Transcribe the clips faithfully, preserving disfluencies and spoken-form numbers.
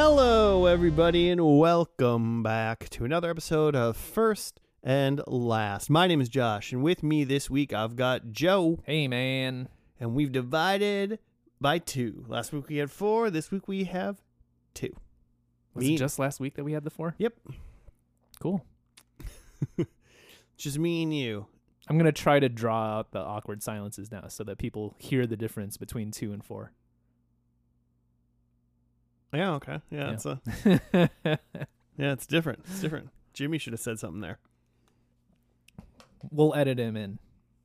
Hello, everybody, and welcome back to another episode of First and Last. My name is Josh, and with me this week I've got Joe. Hey, man. And we've divided by two. Last week we had four. This week we have two. Was me. it just last week that we had the four? Yep. Cool. Just me and you. I'm going to try to draw out the awkward silences now so that people hear the difference between two and four. Yeah, okay. Yeah, Yeah. it's a yeah, it's different. It's different. Jimmy should have said something there. We'll edit him in.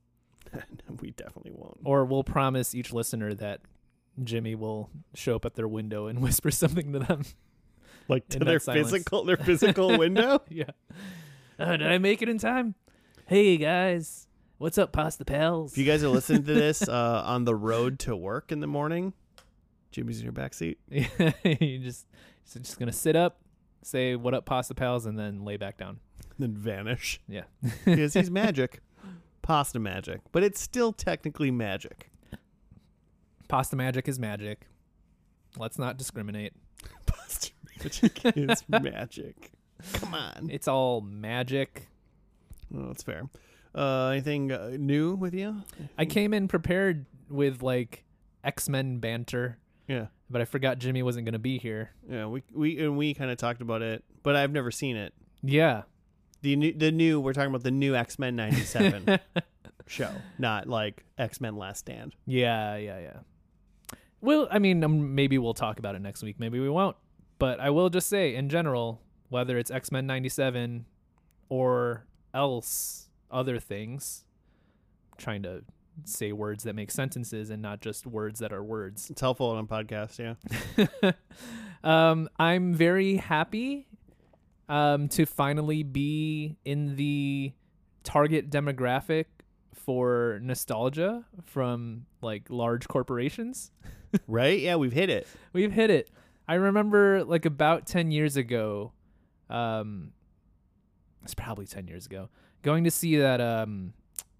We definitely won't. Or we'll promise each listener that Jimmy will show up at their window and whisper something to them. Like to in their that silence. physical their physical window? Yeah. Uh, did I make it in time? Hey, guys. What's up, Pasta Pals? If you guys are listening to this uh, on the road to work in the morning, Jimmy's in your backseat. you just, you're just going to sit up, say, what up, Pasta Pals, and then lay back down. Then vanish. Yeah. Because he's magic. Pasta magic. But it's still technically magic. Pasta magic is magic. Let's not discriminate. Pasta magic is magic. Come on. It's all magic. Oh, that's fair. Uh, anything uh, new with you? I came in prepared with like X-Men banter, Yeah. but I forgot Jimmy wasn't going to be here. Yeah, we we and we kind of talked about it, but I've never seen it. Yeah. The new the new we're talking about the new X-Men ninety-seven show, not like X-Men Last Stand. Yeah, yeah, yeah. Well, I mean, um, maybe we'll talk about it next week. Maybe we won't. But I will just say, in general, whether it's X-Men ninety-seven or else other things, I'm trying to say words that make sentences and not just words that are words. It's helpful on podcasts, yeah. um, I'm very happy um, to finally be in the target demographic for nostalgia from like large corporations. Right? Yeah, we've hit it. We've hit it. I remember like about ten years ago, um, it's probably ten years ago, going to see that um,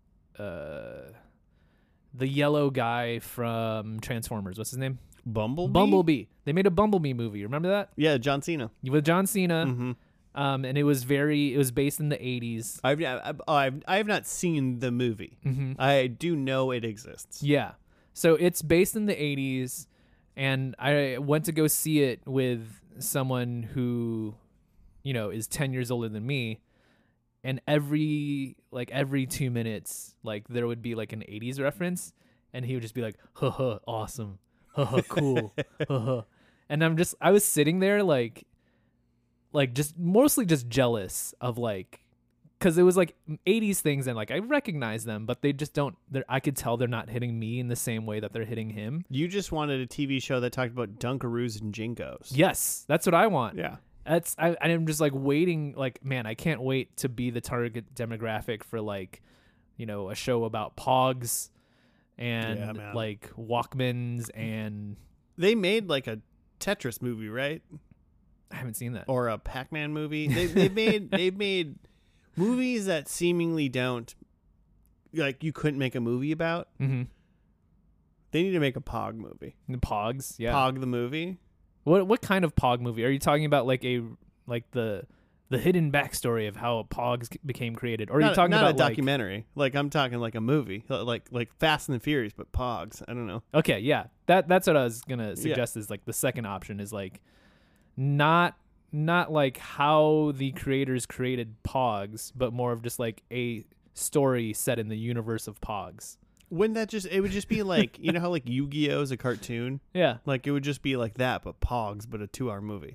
uh, the yellow guy from Transformers. What's his name? Bumblebee? Bumblebee. They made a Bumblebee movie. Remember that? Yeah, John Cena. With John Cena. Mm-hmm. Um, and it was very, it was based in the eighties. I've, I've, I've, I have not seen the movie. Mm-hmm. I do know it exists. Yeah. So it's based in the eighties, and I went to go see it with someone who, you know, is ten years older than me. And every, like, every two minutes, like, there would be, like, an eighties reference, and he would just be like, ha ha, awesome. Ha ha, cool. Ha ha. And I'm just, I was sitting there, like, like, just mostly just jealous of, like, because it was, like, eighties things, and, like, I recognize them, but they just don't, I could tell they're not hitting me in the same way that they're hitting him. You just wanted a T V show that talked about Dunkaroos and Jinkos. Yes, that's what I want. Yeah. That's I I'm just like waiting, like, man, I can't wait to be the target demographic for, like, you know, a show about Pogs and Yeah, man. like Walkmans, and They made like a Tetris movie, right? I haven't seen that. Or a Pac-Man movie. They they've made they've made movies that seemingly don't, like, you couldn't make a movie about. Mm-hmm. They need to make a Pog movie. The Pogs, yeah. Pog the movie. What what kind of Pog movie are you talking about? Like a like the the hidden backstory of how Pogs became created, or are not, you talking not about a documentary? Like, I'm talking like a movie, like like Fast and the Furious, but Pogs. I don't know. Like, okay, yeah, that that's what I was gonna suggest. Is like the second option is like not not like how the creators created Pogs, but more of just like a story set in the universe of Pogs. Wouldn't that just? It would just be like, you know how like Yu-Gi-Oh is a cartoon. Yeah. Like, it would just be like that, but Pogs, but a two-hour movie.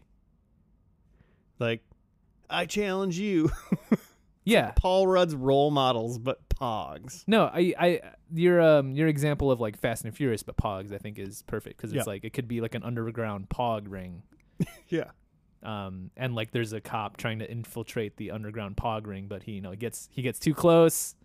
Like, I challenge you. Yeah. Paul Rudd's role models, but Pogs. No, I, I, your, um, your example of like Fast and Furious, but Pogs, I think is perfect because it's Yeah. like it could be like an underground Pog ring. Yeah. Um, and like there's a cop trying to infiltrate the underground Pog ring, but he, you know, gets he gets too close.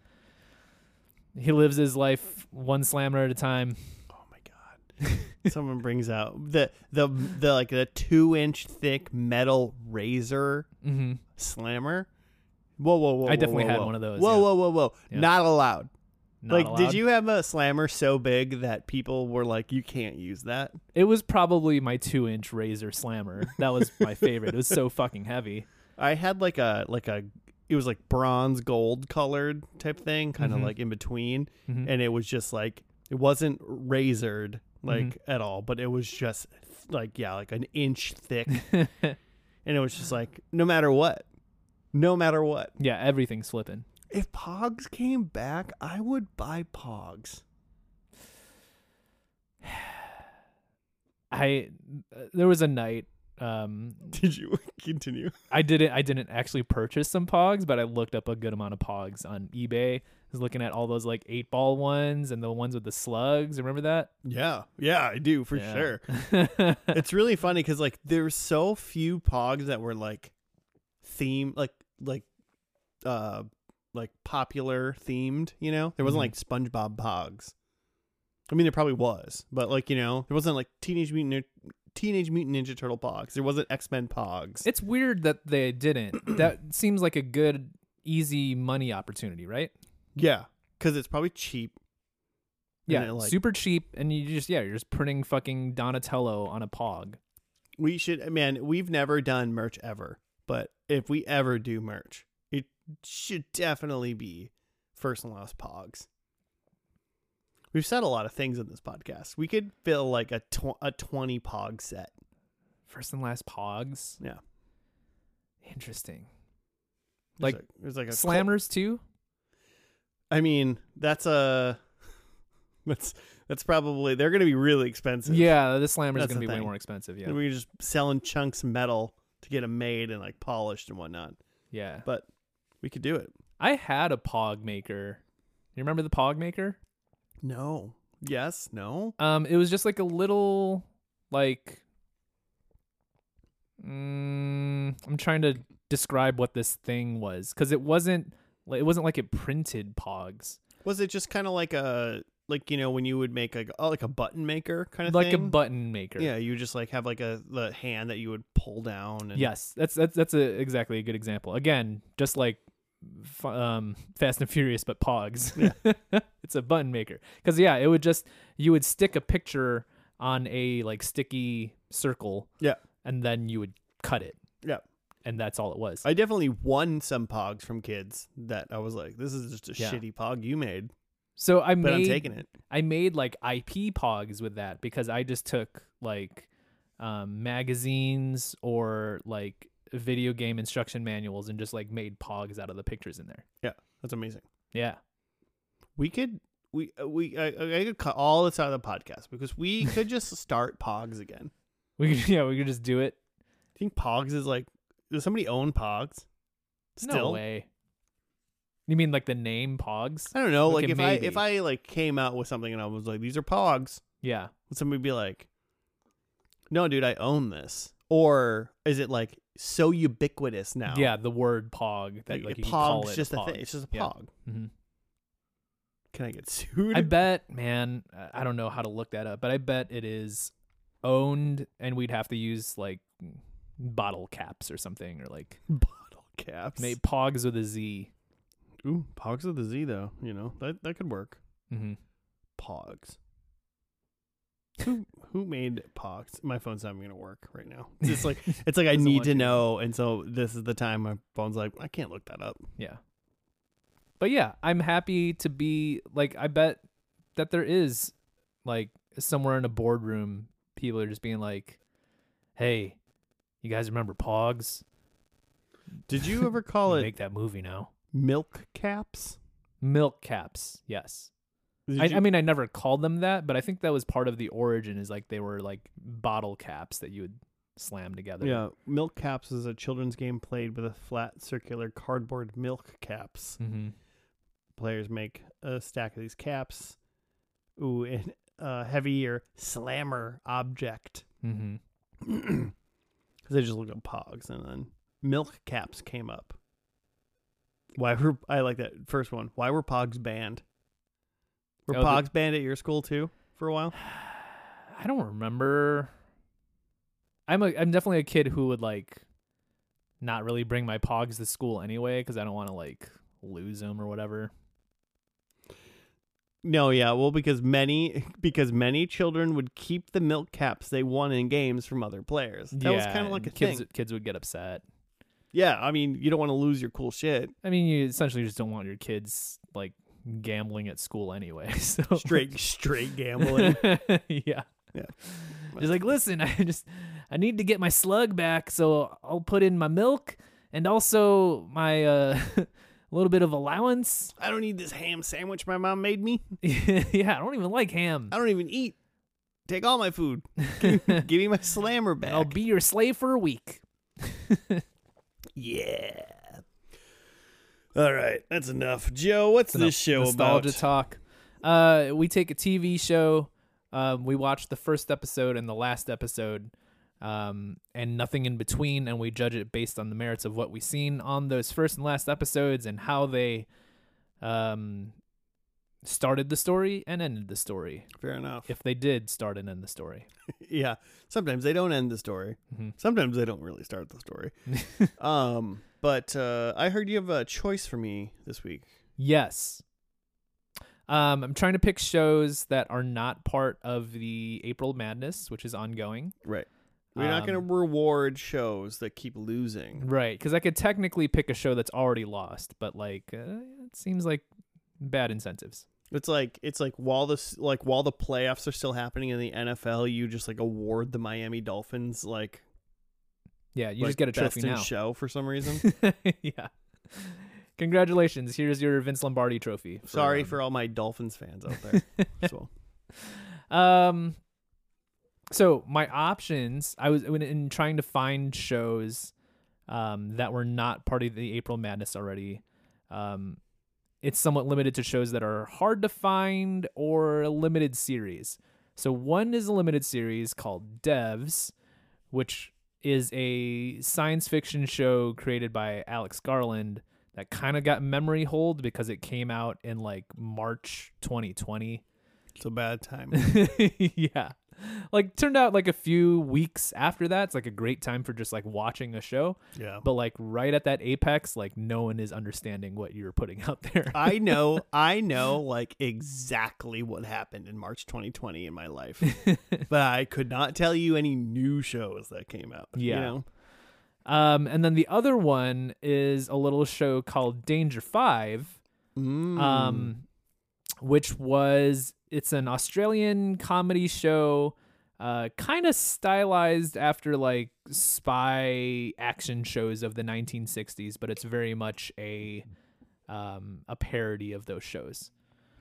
He lives his life one slammer at a time. Oh my god! Someone brings out the the the like the two inch thick metal razor Mm-hmm. slammer. Whoa, whoa, whoa! I definitely whoa, had whoa. one of those, Whoa, yeah. whoa, whoa, whoa! Yeah. Not allowed. not like, allowed. did you have a slammer so big that people were like, you can't use that? It was probably my two-inch Razor Slammer. That was my favorite. It was so fucking heavy. I had like a like a it was like bronze gold colored type thing, kind of Mhm. like in between, Mhm. and it was just like it wasn't razored like Mhm. at all, but it was just like yeah, like an inch thick, and it was just like no matter what, no matter what. Yeah, everything's flipping. If Pogs came back, I would buy Pogs. I there was a night um Did you continue? I didn't I didn't actually purchase some Pogs, but I looked up a good amount of Pogs on eBay. I was looking at all those like eight ball ones and the ones with the slugs. Remember that? Yeah, yeah, I do for Yeah. sure. It's really funny because like there's so few Pogs that were like theme like like uh like popular themed, you know? There wasn't Mhm. like SpongeBob Pogs. I mean there probably was, but like, you know, there wasn't like Teenage Mutant Nin- Teenage Mutant Ninja Turtle Pogs. There wasn't X-Men Pogs. It's weird that they didn't. That seems like a good easy money opportunity, right? Yeah, cuz it's probably cheap. And Yeah, it, like, super cheap, and you just yeah, you're just printing fucking Donatello on a Pog. we should man, we've never done merch ever, but if we ever do merch, it should definitely be First and Last Pogs. We've said a lot of things in this podcast. We could fill like a tw- a twenty Pog set. First and Last Pogs. Yeah. Interesting. There's Like a, there's like a Slammers too? I mean, that's a that's that's probably they're going to be really expensive. Yeah, the Slammer's That's going to the be way thing. more expensive, yeah. And we're just selling chunks of metal to get them made and like polished and whatnot. Yeah. But we could do it. I had a Pog maker. You remember the Pog maker? No. Yes. No. Um, it was just like a little, like, mm, I'm trying to describe what this thing was because it wasn't, like, it wasn't like it printed Pogs, Was it just kind of like a like you know when you would make like oh, like a button maker kind of like thing? a button maker. Yeah, you just like have like a the hand that you would pull down. And Yes, that's that's that's a exactly a good example. Again, just like f- um, Fast and Furious, but Pogs. Yeah. It's a button maker because yeah, it would just you would stick a picture on a like sticky circle. Yeah. And then you would cut it. Yeah. And that's all it was. I definitely won some Pogs from kids that I was like, this is just a Yeah. shitty Pog you made, so I but made I'm taking it. I made like I P Pogs with that because I just took like um, magazines or like video game instruction manuals and just like made Pogs out of the pictures in there. That's amazing. Yeah. We could we uh, we I, I could cut all this out of the podcast because we could just start Pogs again. We could, yeah, we could just do it. Do you think Pogs is like does somebody own Pogs? No Still? way. You mean like the name Pogs? I don't know. Okay, Like if maybe. I if I like came out with something and I was like, these are Pogs, Yeah. would somebody be like, no, dude, I own this? Or is it like so ubiquitous now? Yeah, the word Pog that Like, like a you can call Pog's it just a, Pog. thing. It's just a Yeah. Pog. hmm Can I get sued? I bet, man, I don't know how to look that up, but I bet it is owned and we'd have to use like bottle caps or something or like Bottle caps. maybe Pogs with a Z. Ooh, Pogs with a Z though. You know that that could work. Mm-hmm. Pogs. Who who made Pogs? My phone's not even gonna work right now. It's just like it's like I Doesn't need want to you to. know, and so this is the time my phone's like I can't look that up. Yeah. But yeah, I'm happy to be like I bet that there is like somewhere in a boardroom people are just being like, "Hey, you guys remember Pogs? Did you ever call We it make that movie now. milk caps? Milk caps." Yes. Did I, you- I mean, I never called them that, but I think that was part of the origin is like they were like bottle caps that you would slam together. yeah, milk caps is a children's game played with a flat circular cardboard milk caps. Mm-hmm. Players make a stack of these caps. Ooh, and a heavier slammer object. Mm-hmm. Because they just look up Pogs, and then milk caps came up. Why were I like that first one? Why were Pogs banned? Were Oh, the- Pogs banned at your school too for a while? I don't remember. I'm a I'm definitely a kid who would like not really bring my Pogs to school anyway because I don't want to like lose them or whatever. No, yeah, well, because many because many children would keep the milk caps they won in games from other players. That yeah, was kind of like a kids, thing. Kids would get upset. Yeah, I mean, you don't want to lose your cool shit. I mean, you essentially just don't want your kids like gambling at school anyway. So Straight straight gambling. yeah. Yeah. Just like, listen, I just I need to get my slug back, so I'll put in my milk and also my uh a little bit of allowance. I don't need this ham sandwich my mom made me. Yeah, I don't even like ham. I don't even eat. Take all my food. Give me my slammer back. I'll be your slave for a week. Yeah. All right, that's enough. Joe, what's Enough this show nostalgia about? talk. Uh, we take a T V show. Um, we watch the first episode and the last episode, um, and nothing in between, and we judge it based on the merits of what we've seen on those first and last episodes and how they um, started the story and ended the story. Fair enough. If they did start and end the story. Yeah. Sometimes they don't end the story. Mhm. Sometimes they don't really start the story. um, but uh, I heard you have a choice for me this week. Yes. Um, I'm trying to pick shows that are not part of the April Madness, which is ongoing. Right. We're not going to Um, reward shows that keep losing. Right, because I could technically pick a show that's already lost, but like uh, it seems like bad incentives. It's like it's like while the like while the playoffs are still happening in the N F L, you just like award the Miami Dolphins like Yeah, you like just get a best trophy in now. show for some reason. Yeah. Congratulations! Here's your Vince Lombardi trophy. For, Sorry um, for all my Dolphins fans out there. So. Um. So my options, I was when in trying to find shows, um, that were not part of the April Madness already. Um, it's somewhat limited to shows that are hard to find or a limited series. So one is a limited series called Devs, which is a science fiction show created by Alex Garland that kind of got memory hold because it came out in like March twenty twenty. It's a bad time. Yeah. Like turned out like a few weeks after that. It's like a great time for just like watching a show. Yeah. But like right at that apex, like no one is understanding what you're putting out there. I know, I know like exactly what happened in March twenty twenty in my life. But I could not tell you any new shows that came out. Yeah. You know? Um, and then the other one is a little show called Danger Five, Mm. um, which was it's an Australian comedy show, uh, kind of stylized after like spy action shows of the nineteen sixties, but it's very much a um, a parody of those shows.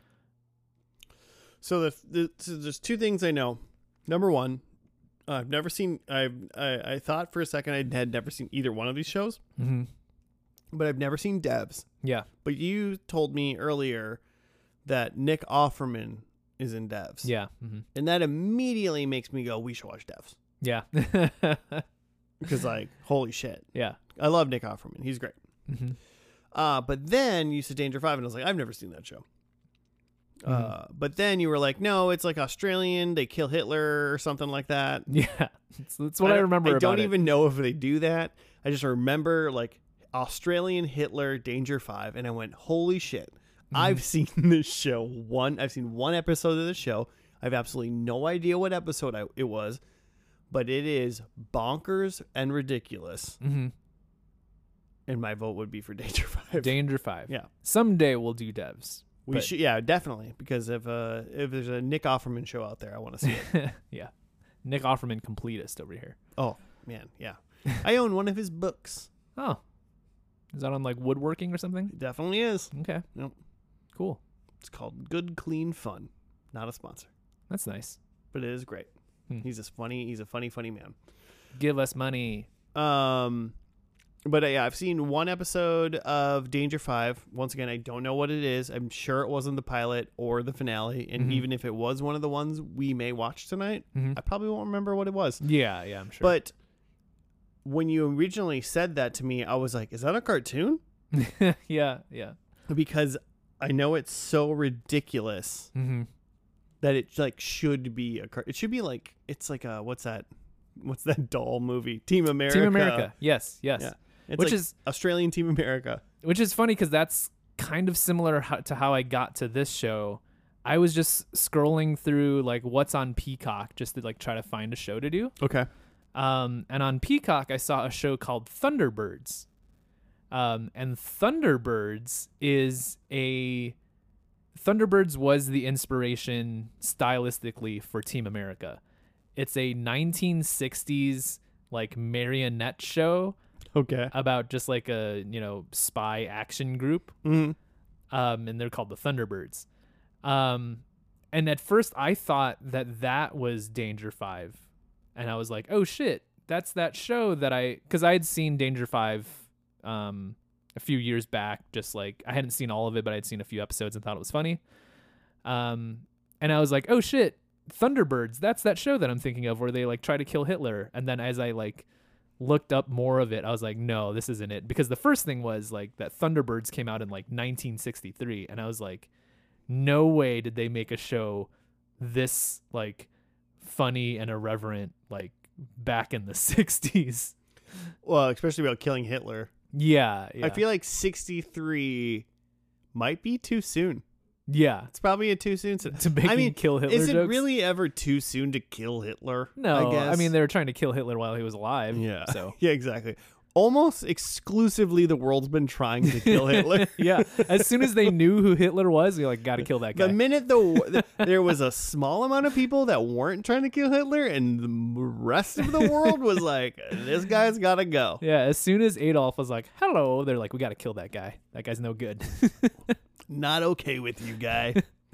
So the, the so there's two things I know. Number one, uh, I've never seen. I've I, I thought for a second I had never seen either one of these shows, Mm-hmm. but I've never seen Devs. Yeah. But you told me earlier that Nick Offerman is in Devs. Yeah. Mm-hmm. And that immediately makes me go, we should watch Devs. Yeah. Because, like, holy shit. Yeah. I love Nick Offerman. He's great. Mm-hmm. Uh, but then you said Danger Five, and I was like, I've never seen that show. Mm-hmm. Uh, but then you were like, no, it's like Australian. They kill Hitler or something like that. Yeah. That's, that's what I, don't- remember I about don't it. even know if they do that. I just remember, like, Australian Hitler Danger Five, and I went, holy shit. Mm-hmm. I've seen this show one. I've seen one episode of the show. I have absolutely no idea what episode I, it was, but it is bonkers and ridiculous. Mm-hmm. And my vote would be for Danger Five. Danger Five. Yeah. Someday we'll do Devs. we but- should, yeah, definitely. Because if uh, if there's a Nick Offerman show out there, I want to see it. Yeah. Nick Offerman completist over here. Oh man, yeah. I own one of his books. Oh. Is that on like woodworking or something? It definitely is. Okay. Yep. Cool. It's called Good Clean Fun. Not a sponsor, That's nice. but it is great. Hmm. He's a funny. He's a funny, funny man. Give us money. Um, but uh, yeah, I've seen one episode of Danger Five. Once again, I don't know what it is. I'm sure it wasn't the pilot or the finale. And Mhm. even if it was one of the ones we may watch tonight, Mhm. I probably won't remember what it was. Yeah, yeah, I'm sure. But when you originally said that to me, I was like, "Is that a cartoon?" yeah, yeah. Because I know it's so ridiculous Mm-hmm. that it like should be a car. It should be like it's like a what's that? What's that doll movie? Team America. Team America. Yes, yes. Yeah. It's Which like is Australian Team America. which is funny because that's kind of similar ho- to how I got to this show. I was just scrolling through like what's on Peacock just to like try to find a show to do. Okay. Um, and on Peacock, I saw a show called Thunderbirds. Um, and Thunderbirds is a Thunderbirds was the inspiration stylistically for Team America. It's a nineteen sixties like marionette show Okay. about just like a, you know, spy action group. Mm-hmm. Um, and they're called the Thunderbirds. Um, and at first I thought that that was Danger Five. And I was like, oh shit, that's that show that I, cause I had seen Danger Five, um, a few years back, just like, I hadn't seen all of it, but I'd seen a few episodes and thought it was funny. Um, and I was like, oh shit, Thunderbirds, that's that show that I'm thinking of where they like try to kill Hitler. And then as I like looked up more of it, I was like, no, this isn't it. Because the first thing was like that Thunderbirds came out in like nineteen sixty-three. And I was like, no way did they make a show this like funny and irreverent like back in the sixties. Well, especially about killing Hitler. Yeah, yeah. I feel like sixty-three might be too soon. yeah. It's probably a too soon. To, To make I mean, kill Hitler is it jokes? really ever too soon to kill Hitler? No, I guess. I mean they were trying to kill Hitler while he was alive. yeah. So Yeah, exactly. Almost exclusively, the world's been trying to kill Hitler. yeah. As soon as they knew who Hitler was, you're like, gotta kill that guy. The minute the, the there was a small amount of people that weren't trying to kill Hitler, and the rest of the world was like, "This guy's got to go." Yeah, as soon as Adolf was like, hello, they're like, we gotta kill that guy. That guy's no good. Not okay with you, guy.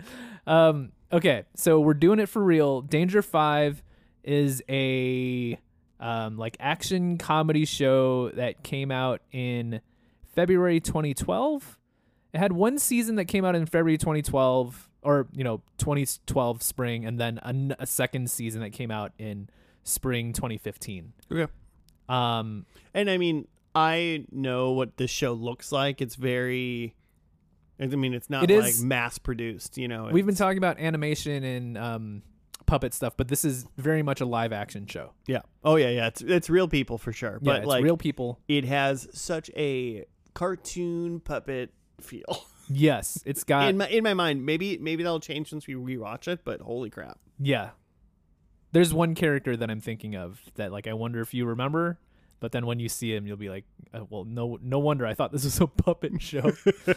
um, okay, so we're doing it for real. Danger Five is a um, like action comedy show that came out in February twenty twelve. It had one season that came out in February twenty twelve, or you know, twenty twelve spring, and then a, a second season that came out in spring twenty fifteen. Okay. Um, And I mean, I know what this show looks like. It's very. I mean, it's not It like is- mass produced. You know, we've been it's- talking about animation and um, puppet stuff, but this is very much a live action show. Yeah. Oh yeah, yeah. It's it's real people for sure. Yeah, But it's like, real people. it has such a cartoon puppet feel. Yes, it's got in my in my mind, maybe maybe that'll change once we rewatch it. But holy crap! yeah. There's one character that I'm thinking of that like I wonder if you remember, but then when you see him, you'll be like, uh, well, no, no wonder I thought this was a puppet show.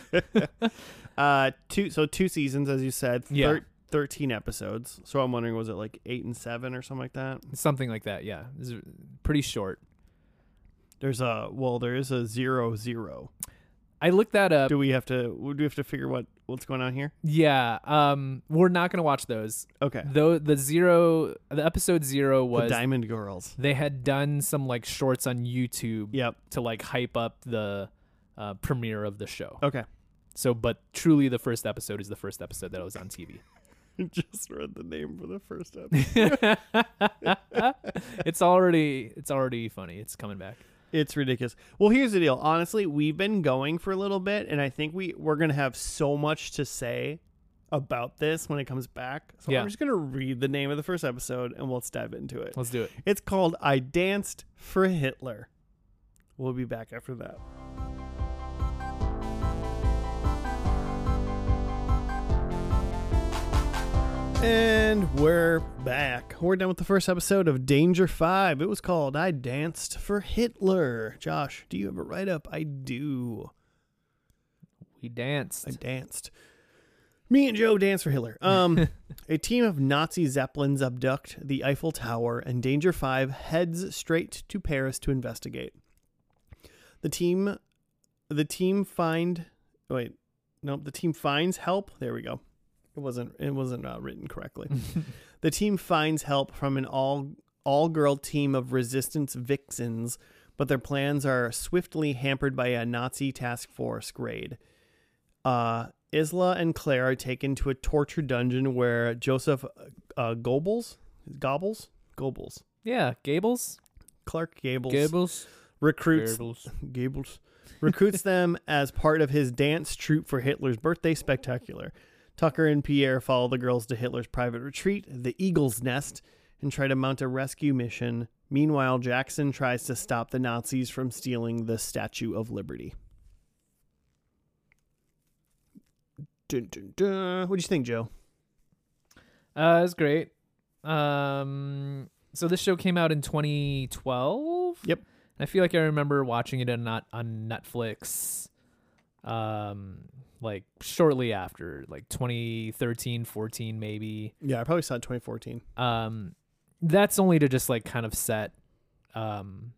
uh, two so two seasons, as you said. Yeah. Thir- thirteen episodes. So I'm wondering, was it like eight and seven or something like that? Something like that. Yeah, it's pretty short. There's a well, there is a zero zero. I looked that up. Do we have to? Do we have to figure what what's going on here? Yeah, um, we're not gonna watch those. Okay. Though the zero, the episode zero The was Diamond Girls. they had done some like shorts on YouTube Yep. to like hype up the uh, premiere of the show. Okay. So, but truly, the first episode is the first episode that was on T V. Just read the name for the first episode. it's already it's already funny. It's coming back. It's ridiculous. Well, here's the deal. Honestly, we've been going for a little bit, and I think we, we're going to have so much to say about this when it comes back. So Yeah. I'm just going to read the name of the first episode, and let's dive into it. Let's do it. It's called I Danced for Hitler. We'll be back after that. And we're back. We're done with the first episode of Danger Five. It was called I Danced for Hitler. Josh, do you have a write-up? I do. We danced. I danced. Me and Joe danced for Hitler. Um, a team of Nazi Zeppelins abduct the Eiffel Tower, and Danger Five heads straight to Paris to investigate. The team, the team find. Wait, nope. The team finds help. There we go. It wasn't. It wasn't uh, written correctly. The team finds help from an all all girl team of resistance vixens, but their plans are swiftly hampered by a Nazi task force raid. Uh, Isla and Claire are taken to a torture dungeon where Joseph uh, Goebbels, Goebbels, Goebbels, Yeah, Gables. Clark Gables, Gables. recruits Gables. Gables recruits them as part of his dance troupe for Hitler's birthday spectacular. Tucker and Pierre follow the girls to Hitler's private retreat, the Eagle's Nest, and try to mount a rescue mission. Meanwhile, Jackson tries to stop the Nazis from stealing the Statue of Liberty. Dun, dun, dun. What do you think, Joe? Uh, it's great. Um, so this show came out in twenty twelve. Yep. I feel like I remember watching it on not on Netflix. Um, like shortly after, like twenty thirteen, fourteen, maybe. Yeah, I probably saw it in twenty fourteen. Um, that's only to just like kind of set, um,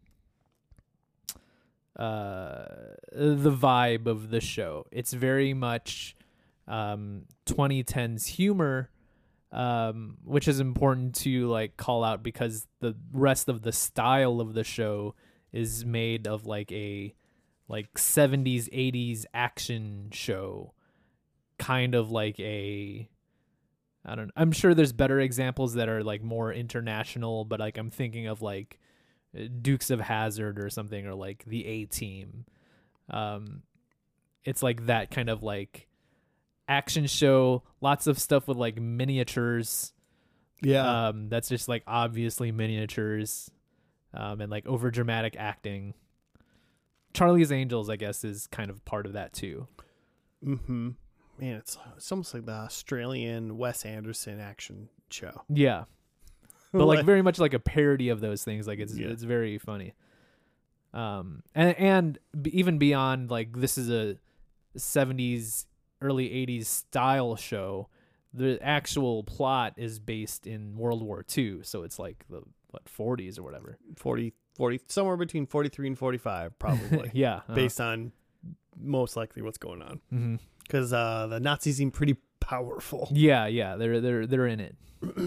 uh, the vibe of the show. It's very much, um, twenty tens humor. Um, which is important to like call out because the rest of the style of the show is made of like a like seventies, eighties action show, kind of like a, I don't know. I'm sure there's better examples that are like more international, but like I'm thinking of like Dukes of Hazzard or something, or like the A-Team. Um, it's like that kind of like action show, lots of stuff with like miniatures. Yeah. Um, that's just like obviously miniatures, um, and like over dramatic acting. Charlie's Angels, I guess, is kind of part of that too. Mm-hmm. Man, it's it's almost like the Australian Wes Anderson action show. Yeah. But like very much like a parody of those things. Like it's Yeah. it's very funny. Um, and and b- even beyond, like this is a seventies, early eighties style show. The actual plot is based in World War Two, so it's like the what forties or whatever. forty, forty, somewhere between forty-three and forty-five, probably. Yeah, uh-huh. Based on most likely what's going on. Mm-hmm. Because uh, the Nazis seem pretty powerful. Yeah, yeah, they're they're they're in it.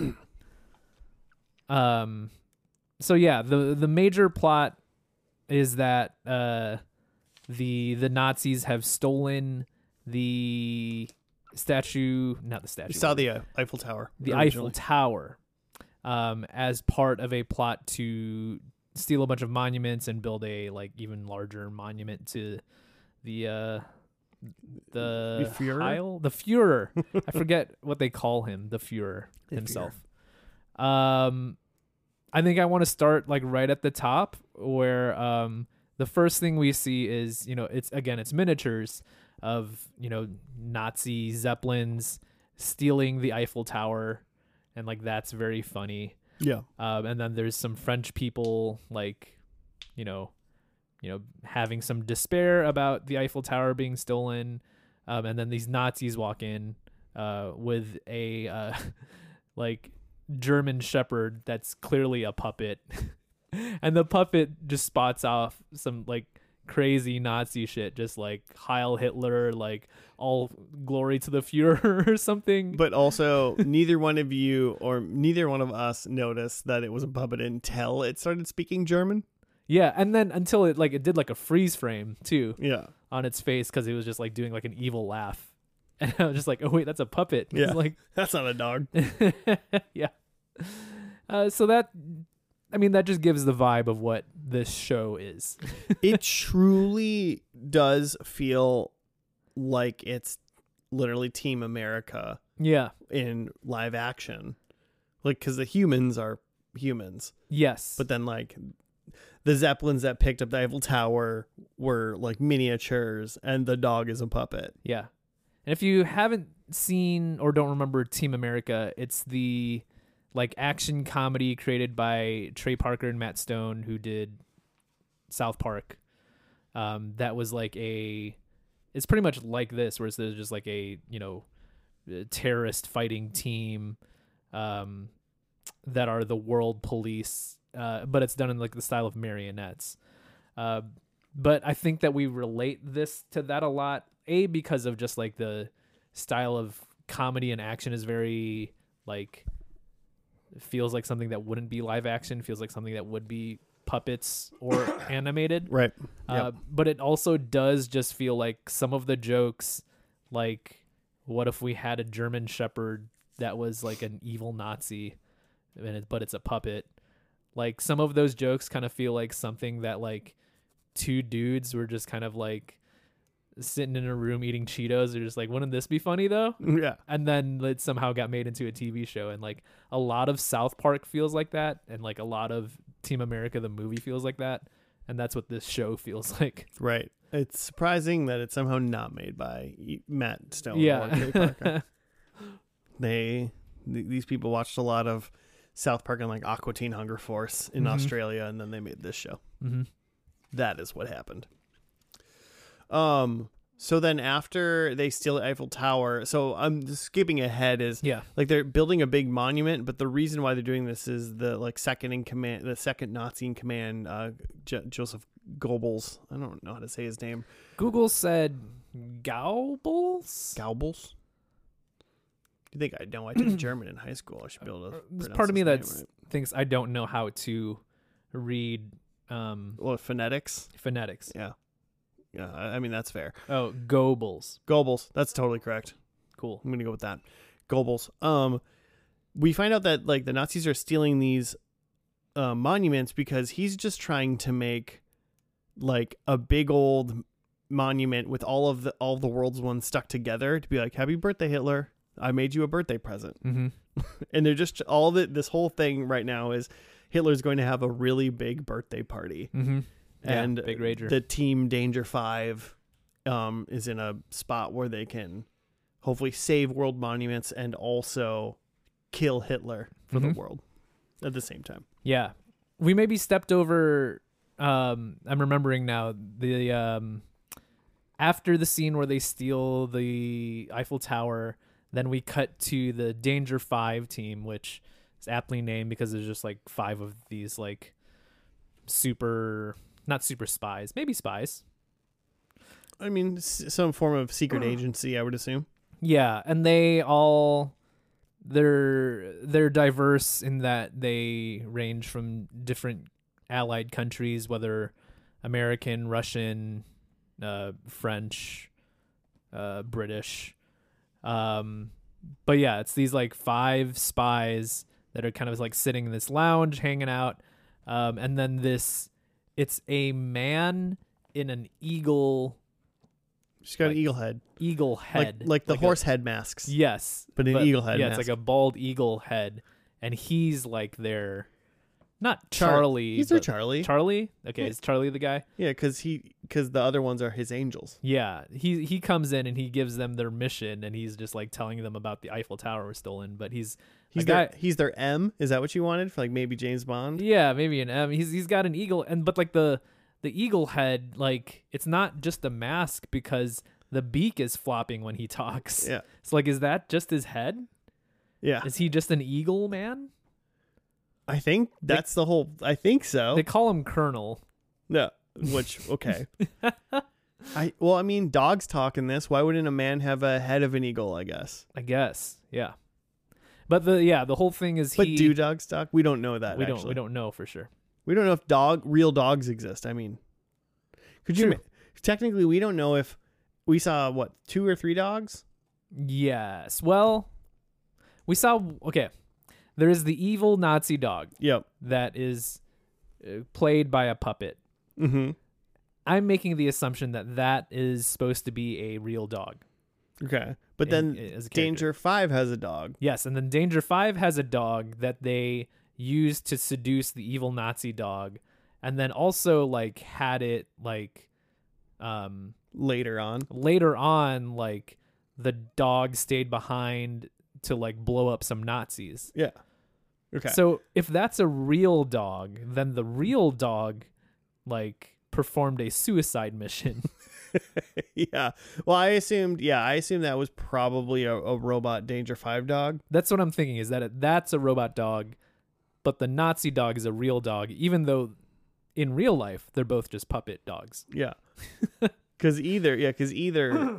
um, so yeah, the the major plot is that uh, the the Nazis have stolen the statue, not the statue. You saw the uh, Eiffel Tower. the originally. Eiffel Tower, um, as part of a plot to steal a bunch of monuments and build a like even larger monument to the uh, the The Führer? Heil? the Führer. I forget what they call him, the Führer The himself. Um, I think I want to start like right at the top where um the first thing we see is, you know, it's again it's miniatures of, you know, Nazi zeppelins stealing the Eiffel Tower, and like that's very funny. Yeah. Um, and then there's some French people like, you know, you know, having some despair about the Eiffel Tower being stolen. Um, and then these Nazis walk in uh, with a uh, like German Shepherd that's clearly a puppet, and the puppet just spots off some like crazy Nazi shit, just like Heil Hitler, like all glory to the Führer or something. But also, neither one of you or neither one of us noticed that it was a puppet until it started speaking German. Yeah, and then until it like it did like a freeze frame too Yeah. on its face because it was just like doing like an evil laugh, and I was just like, oh wait, that's a puppet. Yeah. It's like That's not a dog. yeah. Uh, so that, I mean, that just gives the vibe of what this show is. It truly does feel like it's literally Team America Yeah. in live action. Like, because the humans are humans. Yes. But then, like, the Zeppelins that picked up the Eiffel Tower were, like, miniatures, and the dog is a puppet. Yeah. And if you haven't seen or don't remember Team America, it's the like action comedy created by Trey Parker and Matt Stone, who did South Park. Um, that was like a, it's pretty much like this, where there's just like a, you know, terrorist fighting team um, that are the world police, uh, but it's done in like the style of marionettes. Uh, but I think that we relate this to that a lot. A, because of just like the style of comedy and action is very like, it feels like something that wouldn't be live action, feels like something that would be puppets or animated. Right. Uh, Yep. but it also does just feel like some of the jokes, like, what if we had a German Shepherd that was like an evil Nazi, and it, but it's a puppet? Like, some of those jokes kind of feel like something that like two dudes were just kind of like sitting in a room eating Cheetos. They're just like, wouldn't this be funny though? Yeah. And then it somehow got made into a T V show. And like a lot of South Park feels like that. And like a lot of Team America, the movie, feels like that. And that's what this show feels like. Right. It's surprising that it's somehow not made by E- Matt Stone or Trey Yeah. Parker. They Th- these people watched a lot of South Park and like Aqua Teen Hunger Force in Mhm. Australia, and then they made this show. Mm-hmm. That is what happened. Um. So then after they steal the Eiffel Tower, so I'm just skipping ahead. Is Yeah. like they're building a big monument, but the reason why they're doing this is the like second in command, the second Nazi in command, uh, J- Joseph Goebbels. I don't know how to say his name. Google said Goebbels. Goebbels. You think I know? I took German in high school. I should be able to. There's pronounce part of me his name that right. thinks I don't know how to read um, Well, phonetics. phonetics. Yeah, yeah. I I mean that's fair. Oh, Goebbels. Goebbels. That's totally correct. Cool. I'm gonna go with that. Goebbels. Um, we find out that like the Nazis are stealing these uh, monuments because he's just trying to make like a big old monument with all of the all of the world's ones stuck together to be like, "Happy birthday, Hitler! I made you a birthday present." Mm-hmm. And they're just all the this whole thing right now is Hitler's going to have a really big birthday party, Mm-hmm. and yeah, big rager. the team Danger Five um, is in a spot where they can hopefully save world monuments and also kill Hitler for Mhm. the world at the same time. Yeah, we maybe stepped over. Um, I'm remembering now the um, after the scene where they steal the Eiffel Tower, then we cut to the Danger Five team, which is aptly named because there's just like five of these like super, not super spies, maybe spies. I mean, s- some form of secret agency, I would assume. Yeah, and they all they're they're diverse in that they range from different allied countries, whether American, Russian, uh, French, uh, British. Um, but yeah, it's these like five spies that are kind of like sitting in this lounge, hanging out, um, and then this it's a man in an eagle She's got Like, an eagle head, eagle like head, like the a- horse head masks. Yes, But an eagle head Yeah, mask. it's like a bald eagle head, and he's like their, not Char- Charlie. He's their but- Charlie. Charlie. Okay, Yeah. is Charlie the guy? Yeah, because he because the other ones are his angels. Yeah, he he comes in and he gives them their mission, and he's just like telling them about the Eiffel Tower was stolen. But he's He's a their guy. he's their M. Is that what you wanted for like maybe James Bond? Yeah, maybe an M. He's he's got an eagle, and but like the the eagle head, like it's not just a mask because the beak is flopping when he talks. Yeah, It's like, is that just his head? yeah. Is he just an eagle man? I think that's the whole. I think so. They call him Colonel. No, which okay. I well, I mean, dogs talk in this. Why wouldn't a man have a head of an eagle? I guess. I guess, yeah. But the yeah, the whole thing is But he. do dogs talk? We don't know that. we actually. don't we don't know for sure. We don't know if dog real dogs exist. I mean, could you? True. ma- Technically, we don't know if we saw what two or three dogs. Yes. Well, we saw. Okay, there is the evil Nazi dog Yep. that is uh, played by a puppet. Mm-hmm. I'm making the assumption that that is supposed to be a real dog. Okay, but in- then as a character. Danger Five has a dog. Yes, and then Danger Five has a dog that they used to seduce the evil Nazi dog, and then also like had it like, um, Later on. later on like the dog stayed behind to like blow up some Nazis. Yeah. Okay. So if that's a real dog, then the real dog like performed a suicide mission. yeah. Well, I assumed. Yeah, I assumed that was probably a, a robot Danger Five dog. That's what I'm thinking, is that it, that's a robot dog, but the Nazi dog is a real dog, even though in real life they're both just puppet dogs. Yeah. Because either, yeah, because either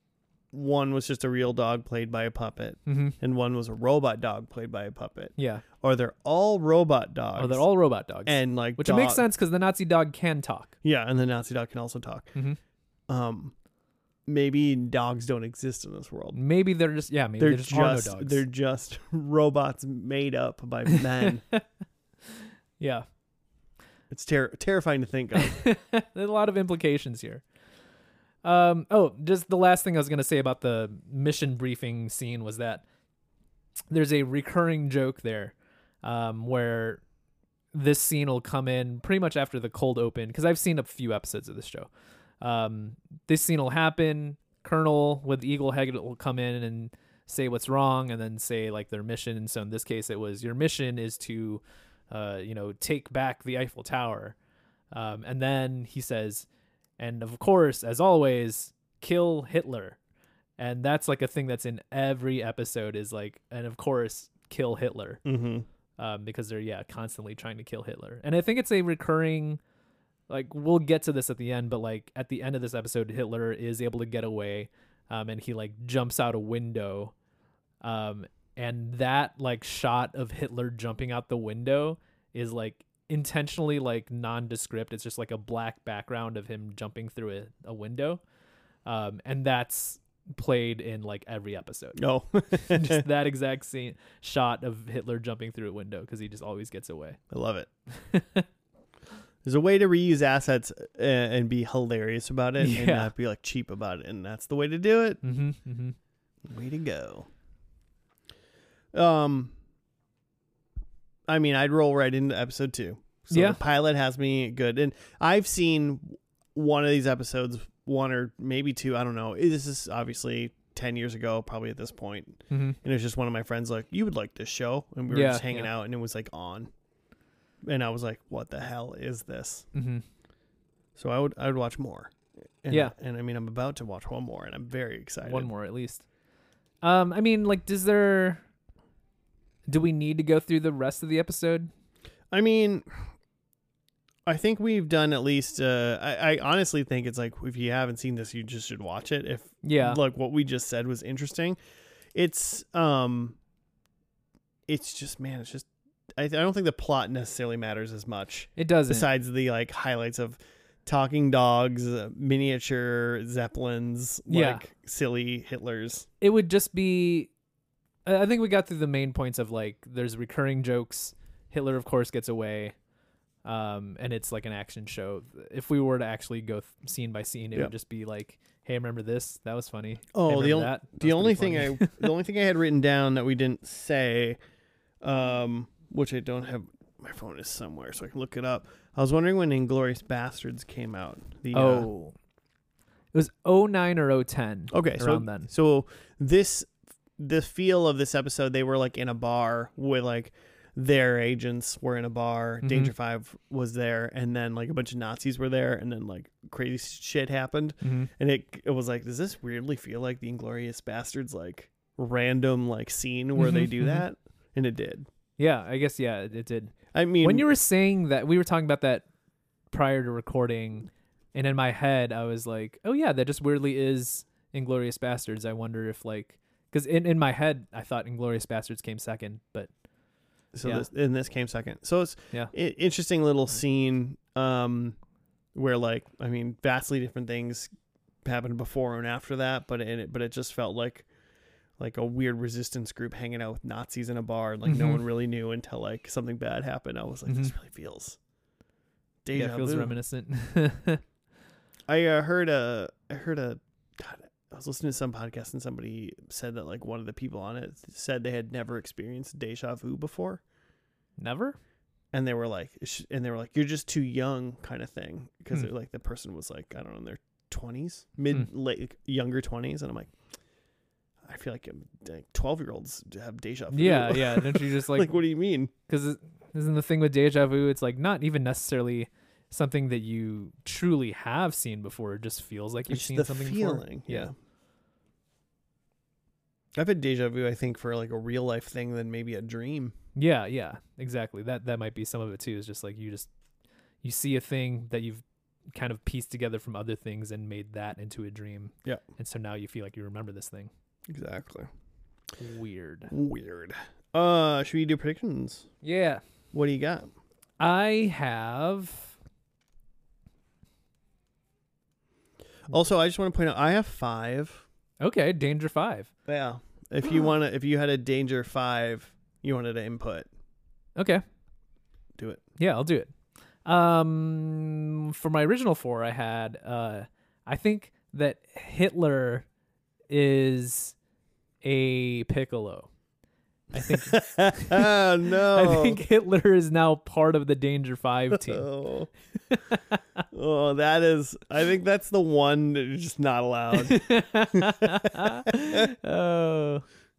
one was just a real dog played by a puppet, Mm-hmm. and one was a robot dog played by a puppet, Yeah. or they're all robot dogs. Oh, they're all robot dogs. and like which dog- makes sense because the Nazi dog can talk. Yeah, and the Nazi dog can also talk. Mm-hmm. Um, maybe dogs don't exist in this world. Maybe they're just, yeah, maybe They're there just, are no just dogs. they're just robots made up by men. Yeah. It's ter- terrifying to think of. There's a lot of implications here. Um, oh, just the last thing I was going to say about the mission briefing scene was that there's a recurring joke there um, where this scene will come in pretty much after the cold open, because I've seen a few episodes of this show. Um, this scene will happen. Colonel with Eagle Head will come in and say what's wrong and then say like their mission. And so in this case, it was your mission is to, uh, you know, take back the Eiffel Tower. Um, and then he says, and of course, as always, kill Hitler. And that's like a thing that's in every episode is like, and of course, kill Hitler. Mm-hmm. Um, because they're, yeah, constantly trying to kill Hitler. And I think it's a recurring, like, we'll get to this at the end, but like at the end of this episode, Hitler is able to get away. Um, and he like jumps out a window. Um, and that like shot of Hitler jumping out the window is like intentionally like nondescript. It's just like a black background of him jumping through a, a window. Um, and that's played in like every episode. No. Just that exact scene shot of Hitler jumping through a window because he just always gets away. I love it. There's a way to reuse assets and, and be hilarious about it, Yeah. and not be like cheap about it, and that's the way to do it. Mm-hmm, mm-hmm. Way to go. Um, I mean, I'd roll right into episode two. So Yeah. the pilot has me good, and I've seen one of these episodes, one or maybe two. I don't know. This is obviously ten years ago, probably at this point, Mm-hmm. and it was just one of my friends like, "You would like this show," and we were Yeah, just hanging yeah. out, and it was like on, and I was like, "What the hell is this?" Mm-hmm. So I would I would watch more. And, Yeah. and I mean, I'm about to watch one more, and I'm very excited. One more at least. Um, I mean, like, does there? Do we need to go through the rest of the episode? I mean, I think we've done at least. Uh, I, I honestly think it's like if you haven't seen this, you just should watch it. If Yeah. like what we just said was interesting, it's um, it's just man, it's just. I, I don't think the plot necessarily matters as much. It doesn't. Besides the like highlights of talking dogs, uh, miniature zeppelins, Yeah. like silly Hitlers. It would just be. I I think we got through the main points of like there's recurring jokes. Hitler, of course, gets away. Um, and it's like an action show. If we were to actually go th- scene by scene, it Yep. would just be like, "Hey, remember this? That was funny." Oh, hey, the remember only that? That the was only pretty thing funny." I the only thing I had written down that we didn't say, um, which I don't have. My phone is somewhere, so I can look it up. I was wondering when Inglourious Bastards came out. The uh, Oh, it was oh nine or oh ten. okay, so around then. so this the feel of this episode, they were like in a bar with like their agents were in a bar. Mhm. Danger Five was there, and then like a bunch of Nazis were there, and then like crazy shit happened, Mm-hmm. and it it was like, does this weirdly feel like the Inglourious Bastards like random like scene where they Mhm, do mhm. that? And it did. Yeah, I guess yeah, it, it did. I mean, When you were saying that, we were talking about that prior to recording, and in my head, I was like, "Oh yeah, that just weirdly is Inglourious Bastards." I wonder if like, because in, in my head, I thought Inglourious Bastards came second, but so yeah. this and this came second. So it's Yeah. i- interesting little scene um where like I mean vastly different things happened before and after that, but in it but it just felt like like a weird resistance group hanging out with Nazis in a bar, and like no Mhm. one really knew until like something bad happened. I was like, this Mhm. really feels deja yeah, it feels vu. reminiscent. I uh, heard a I heard a God, I was listening to some podcast, and somebody said that like one of the people on it said they had never experienced deja vu before. Never. And they were like, sh- and they were like, you're just too young, kind of thing, because Hmm. like the person was like, I don't know, in their twenties, mid, Hmm. late, younger twenties, and I'm like, I feel like, um, like twelve year olds have deja vu. Yeah, yeah. Don't you just like, like what do you mean? because isn't the thing with deja vu? It's like not even necessarily something that you truly have seen before. It just feels like you've It's seen the something feeling. before. Yeah. I've had deja vu, I think, for like a real life thing than maybe a dream. Yeah, yeah, exactly. That that might be some of it too. Is just like you just you see a thing that you've kind of pieced together from other things and made that into a dream. Yeah. And so now you feel like you remember this thing. Exactly. Weird. Weird. Uh, should we do predictions? Yeah. What do you got? I have Also, I just want to point out, I have five. okay, Danger Five. Yeah. If you want to, if you had a Danger Five, you wanted to input, Okay. do it. Yeah, I'll do it. Um, for my original four, I had uh, I think that Hitler is a Piccolo. I think Oh no! I think Hitler is now part of the Danger Five team. Oh. Oh, that is. I think that's the one that is just not allowed. Oh,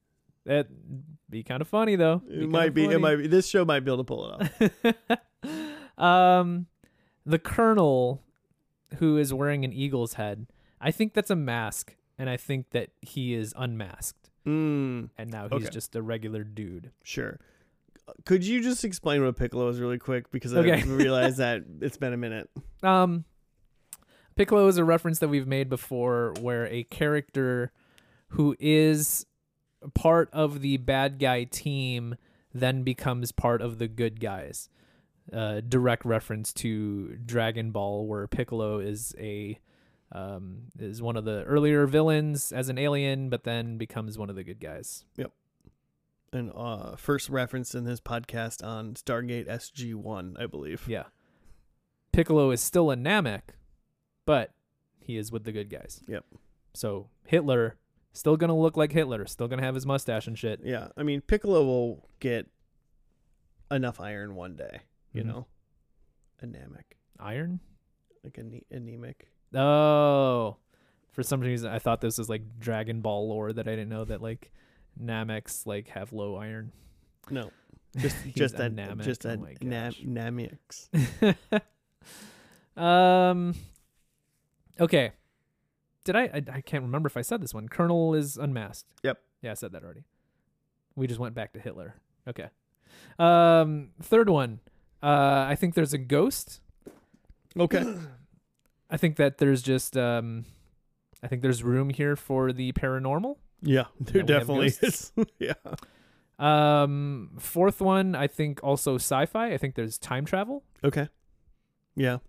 That'd be kind of funny though. It might be. It might be. This show might be able to pull it off. um, the Colonel, who is wearing an eagle's head, I think that's a mask, and I think that he is unmasked, mm, and now he's okay. just a regular dude. Sure. Could you just explain what a piccolo is really quick? Because I Okay. realized that it's been a minute. Um, Piccolo is a reference that we've made before, where a character who is part of the bad guy team then becomes part of the good guys. Uh, direct reference to Dragon Ball, where Piccolo is a um, is one of the earlier villains as an alien, but then becomes one of the good guys. Yep. And uh, first reference in this podcast on Stargate S G one, I believe. Yeah. Piccolo is still a Namek, but he is with the good guys. Yep. So Hitler, still going to look like Hitler, still going to have his mustache and shit. Yeah. I mean, Piccolo will get enough iron one day, you Mhm. know? Anemic. Iron? Like ane- anemic. Oh. For some reason, I thought this was like Dragon Ball lore that I didn't know that like Nameks like have low iron. No. Just He's just a a Namek. just a Oh my nam- gosh. Nameks. um. Okay. Did I, I? I can't remember if I said this one. Colonel is unmasked. Yep. Yeah, I said that already. We just went back to Hitler. Okay. Um. Third one. Uh. I think there's a ghost. Okay. I think that there's just um. I think there's room here for the paranormal. Yeah, there That we have definitely is. ghosts? Yeah. Um. Fourth one. I think also sci-fi. I think there's time travel. Okay. Yeah.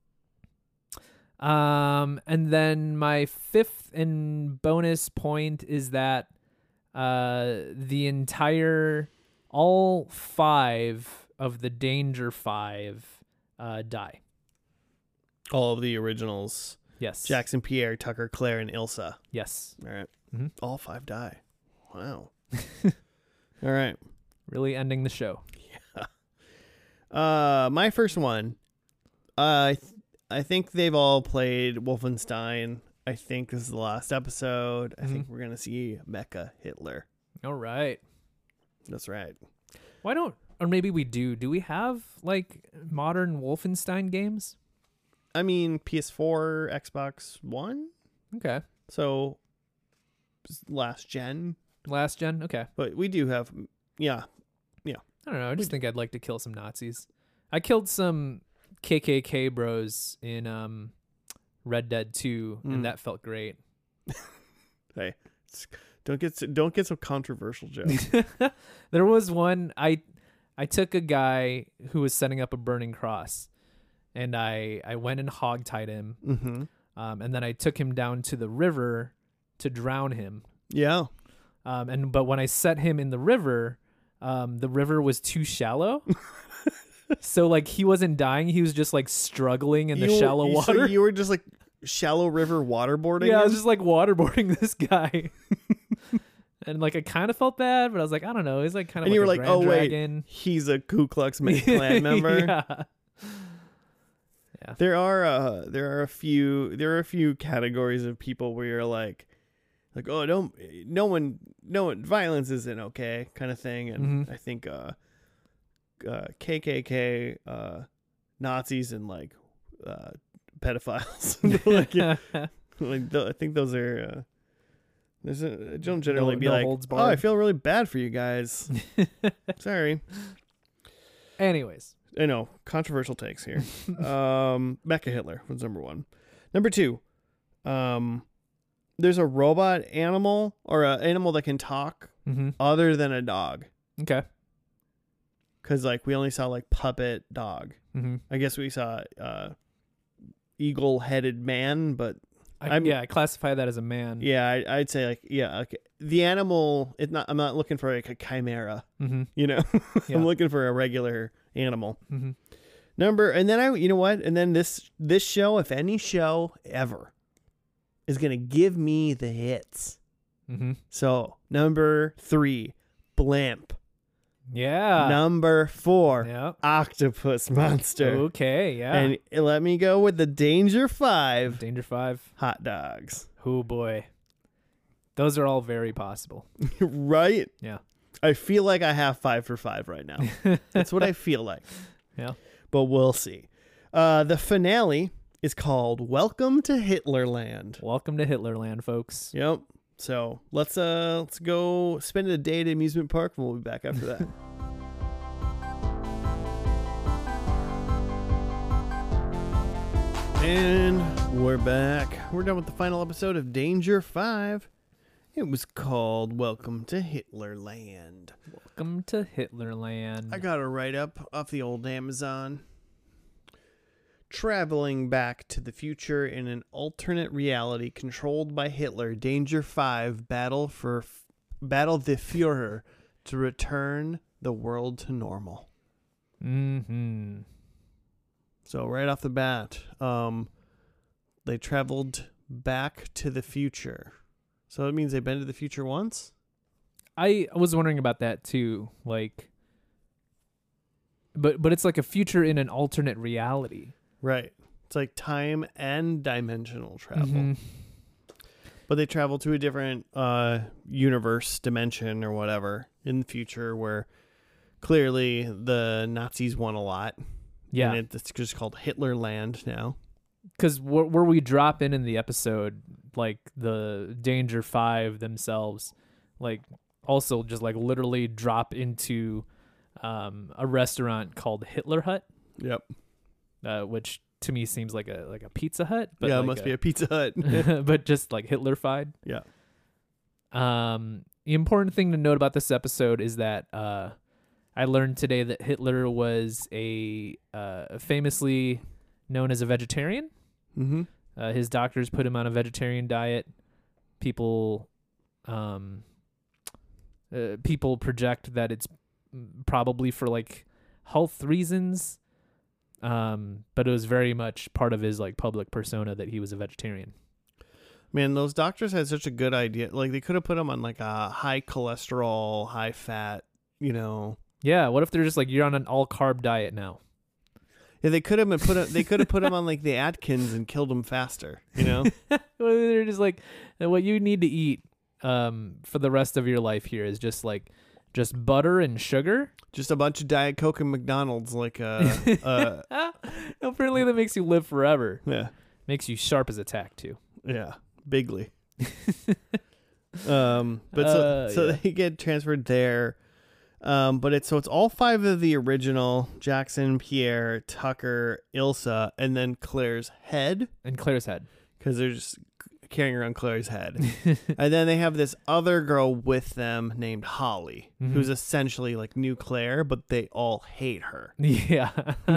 Um, and then my fifth and bonus point is that uh, the entire, all five of the Danger Five uh, die. All of the originals. Yes. Jackson, Pierre, Tucker, Claire, and Ilsa. Yes. All right. Mhm. All five die. Wow. All right. Really ending the show. Uh, my first one. Uh, I th- I think they've all played Wolfenstein. I think this is the last episode. I think we're gonna see Mecha Hitler. All right. That's right. Why don't, or maybe we do. Do we have like modern Wolfenstein games? I mean, P S four, Xbox One. Okay. So last gen, Last gen. Okay. but we do have. Yeah. I don't know. I just think I'd like to kill some Nazis. I killed some K K K bros in um, Red Dead two, Mm. and that felt great. Hey, it's- don't get so, don't get so controversial, Joe. There was one I I took a guy who was setting up a burning cross, and I I went and hogtied him, Mm-hmm. um, and then I took him down to the river to drown him. Yeah. Um, and but when I set him in the river, um, the river was too shallow. So like he wasn't dying, he was just like struggling in the You- shallow you- water. So you were just like shallow river waterboarding. Yeah, I was him? just like waterboarding this guy. And like I kind of felt bad, but I was like, I don't know. He's like kind of and like you were a like, Grand oh wait, Dragon. he's a Ku Klux Ma- Klan member. Yeah. There are uh there are a few there are a few categories of people where you're like like oh don't no one no one violence isn't okay kind of thing, and Mhm. I think uh, uh K K K uh Nazis and like uh pedophiles like, yeah, like th- I think those are uh there's a I don't generally No- be no like holds oh I barred. feel really bad for you guys. Sorry. Anyways. I know, controversial takes here. um, Mecha Hitler was number one. Number two, um, there's a robot animal or an animal that can talk Mm-hmm. other than a dog. Okay. Because, like, we only saw, like, puppet dog. Mm-hmm. I guess we saw uh, eagle-headed man, but, I, I'm- yeah, I classify that as a man. yeah, I, I'd say, like, yeah, okay. The animal, it's not. I'm not looking for, like, a chimera, Mm-hmm. you know? Yeah. I'm looking for a regular animal. Mm-hmm. Number, and then I, you know what? And then this this show, if any show ever, is gonna give me the hits. Mm-hmm. So number three, Blimp. Yeah. Number four, Yeah. Octopus Monster. Okay. Yeah. And let me go with the Danger Five, Danger Five. hot dogs. Oh boy. Those are all very possible. Right? Yeah. I feel like I have five for five right now. That's what I feel like. Yeah. But we'll see. Uh, the finale is called Welcome to Hitlerland. Welcome to Hitlerland, folks. Yep. So let's uh let's go spend a day at an amusement park, and we'll be back after that. And we're back. We're done with the final episode of Danger Five. It was called Welcome to Hitlerland. Welcome to Hitlerland. I got a write-up off the old Amazon. Traveling back to the future in an alternate reality controlled by Hitler, Danger Five battle for battle the Führer to return the world to normal. Mm-hmm. So right off the bat, um, they traveled back to the future. So it means they've been to the future once? I was wondering about that too. Like, but but it's like a future in an alternate reality. Right. It's like time and dimensional travel. Mm-hmm. But they travel to a different uh, universe, dimension, or whatever in the future where clearly the Nazis won a lot. Yeah. And it's just called Hitlerland now. Because wh- where we drop in in the episode, like the Danger Five themselves, like also just like literally drop into um, a restaurant called Hitler Hut. Yep. Uh, which to me seems like a like a Pizza Hut. But yeah, like it must a, be a Pizza Hut. but just like Hitler-fied. Yeah. Um, the important thing to note about this episode is that uh, I learned today that Hitler was a uh, famously known as a vegetarian. Mm-hmm. Uh, his doctors put him on a vegetarian diet. People, um, uh, people project that it's probably for like health reasons. Um, but it was very much part of his like public persona that he was a vegetarian. Man, those doctors had such a good idea. Like they could have put him on like a high cholesterol, high fat, you know. Yeah. What if they're just like, you're on an all carb diet now? Yeah, they could have put him, they could have put him on like the Atkins and killed him faster, you know. They're just like, what you need to eat um for the rest of your life here is just like just butter and sugar. Just a bunch of Diet Coke and McDonald's, like uh, uh apparently that makes you live forever. Yeah, makes you sharp as a tack too. Yeah, bigly. um, but so Uh, so yeah. they get transferred there. Um, but it's so it's all five of the original: Jackson, Pierre, Tucker, Ilsa, and then Claire's head, And Claire's head. because they're just carrying around Claire's head. And then they have this other girl with them named Holly, Mhm. who's essentially like new Claire, but they all hate her. Yeah.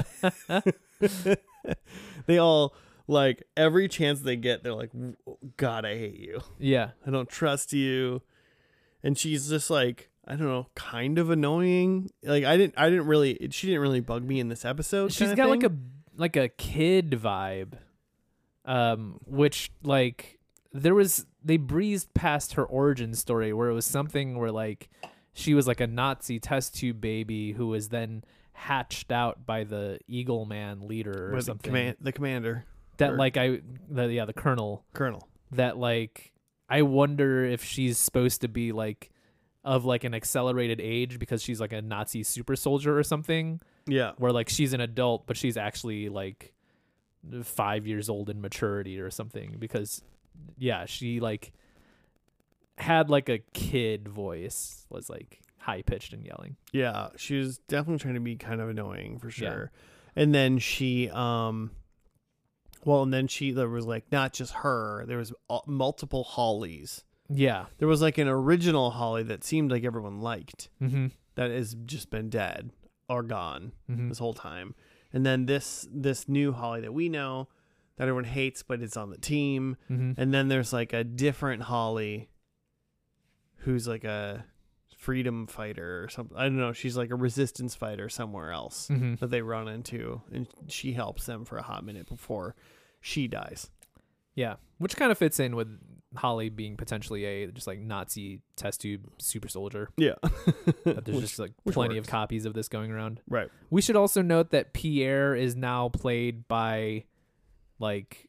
They all, like, every chance they get, they're like, God, I hate you. Yeah. I don't trust you. And she's just like, I don't know, kind of annoying. Like I didn't I didn't really she didn't really bug me in this episode. She's got like a like a kid vibe. Um which like there was they breezed past her origin story where it was something where like she was like a Nazi test tube baby who was then hatched out by the Eagle Man leader or the something. command, the commander. That or like I the, yeah, the colonel. Colonel. That like I wonder if she's supposed to be like of like an accelerated age because she's like a Nazi super soldier or something. Yeah. Where like she's an adult, but she's actually like five years old in maturity or something. Because yeah, she like had like a kid voice, was like high pitched and yelling. Yeah, she was definitely trying to be kind of annoying for sure. Yeah. And then she, um, well, and then she there was like not just her, there was multiple Hollies. Yeah, there was like an original Holly that seemed like everyone liked. Mm-hmm. That has just been dead or gone mm-hmm. this whole time. And then this this new Holly that we know that everyone hates, but it's on the team. Mm-hmm. And then there's like a different Holly who's like a freedom fighter or something. I don't know. She's like a resistance fighter somewhere else mm-hmm. that they run into, and she helps them for a hot minute before she dies. Yeah, which kind of fits in with Holly being potentially a just like Nazi test tube super soldier. Yeah. There's which, just like plenty works. of copies of this going around. Right. We should also note that Pierre is now played by like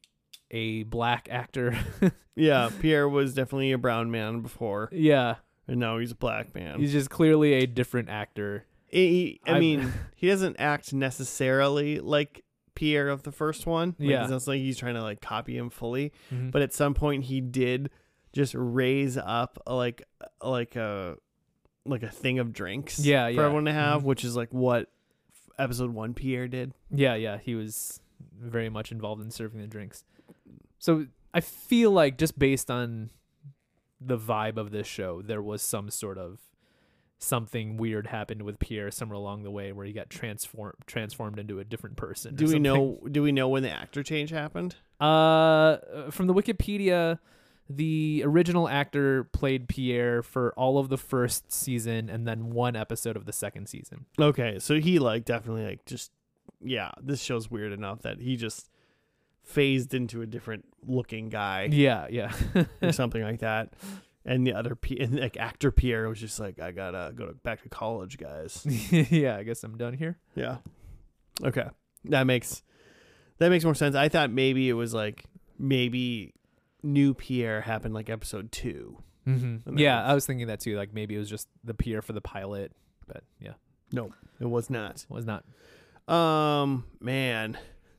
a black actor. Yeah, Pierre was definitely a brown man before, Yeah, and now he's a black man. he's just clearly a different actor. He, I I've- mean, he doesn't act necessarily like Pierre of the first one. Like, Yeah. it's not like he's trying to like copy him fully. Mhm. But at some point, he did just raise up like like a like a thing of drinks. Yeah, for yeah. everyone to have, Mhm. which is like what episode one Pierre did. Yeah, yeah, he was very much involved in serving the drinks. So I feel like just based on the vibe of this show, there was some sort of something weird happened with Pierre somewhere along the way where he got transformed transformed into a different person. or Do we something. know? Do we know when the actor change happened? Uh, from the Wikipedia, the original actor played Pierre for all of the first season and then one episode of the second season. Okay, so he like definitely like just yeah. This show's weird enough that he just phased into a different looking guy. Yeah, yeah. Or something like that. And the other P- and like actor Pierre was just like, I gotta go to, back to college, guys. Yeah, I guess I'm done here. Yeah. Okay, that makes that makes more sense. I thought maybe it was like maybe new Pierre happened like episode two. Mm-hmm. And that Yeah, was- I was thinking that too. Like maybe it was just the Pierre for the pilot, but yeah, No, it was not. it was not. Um, man.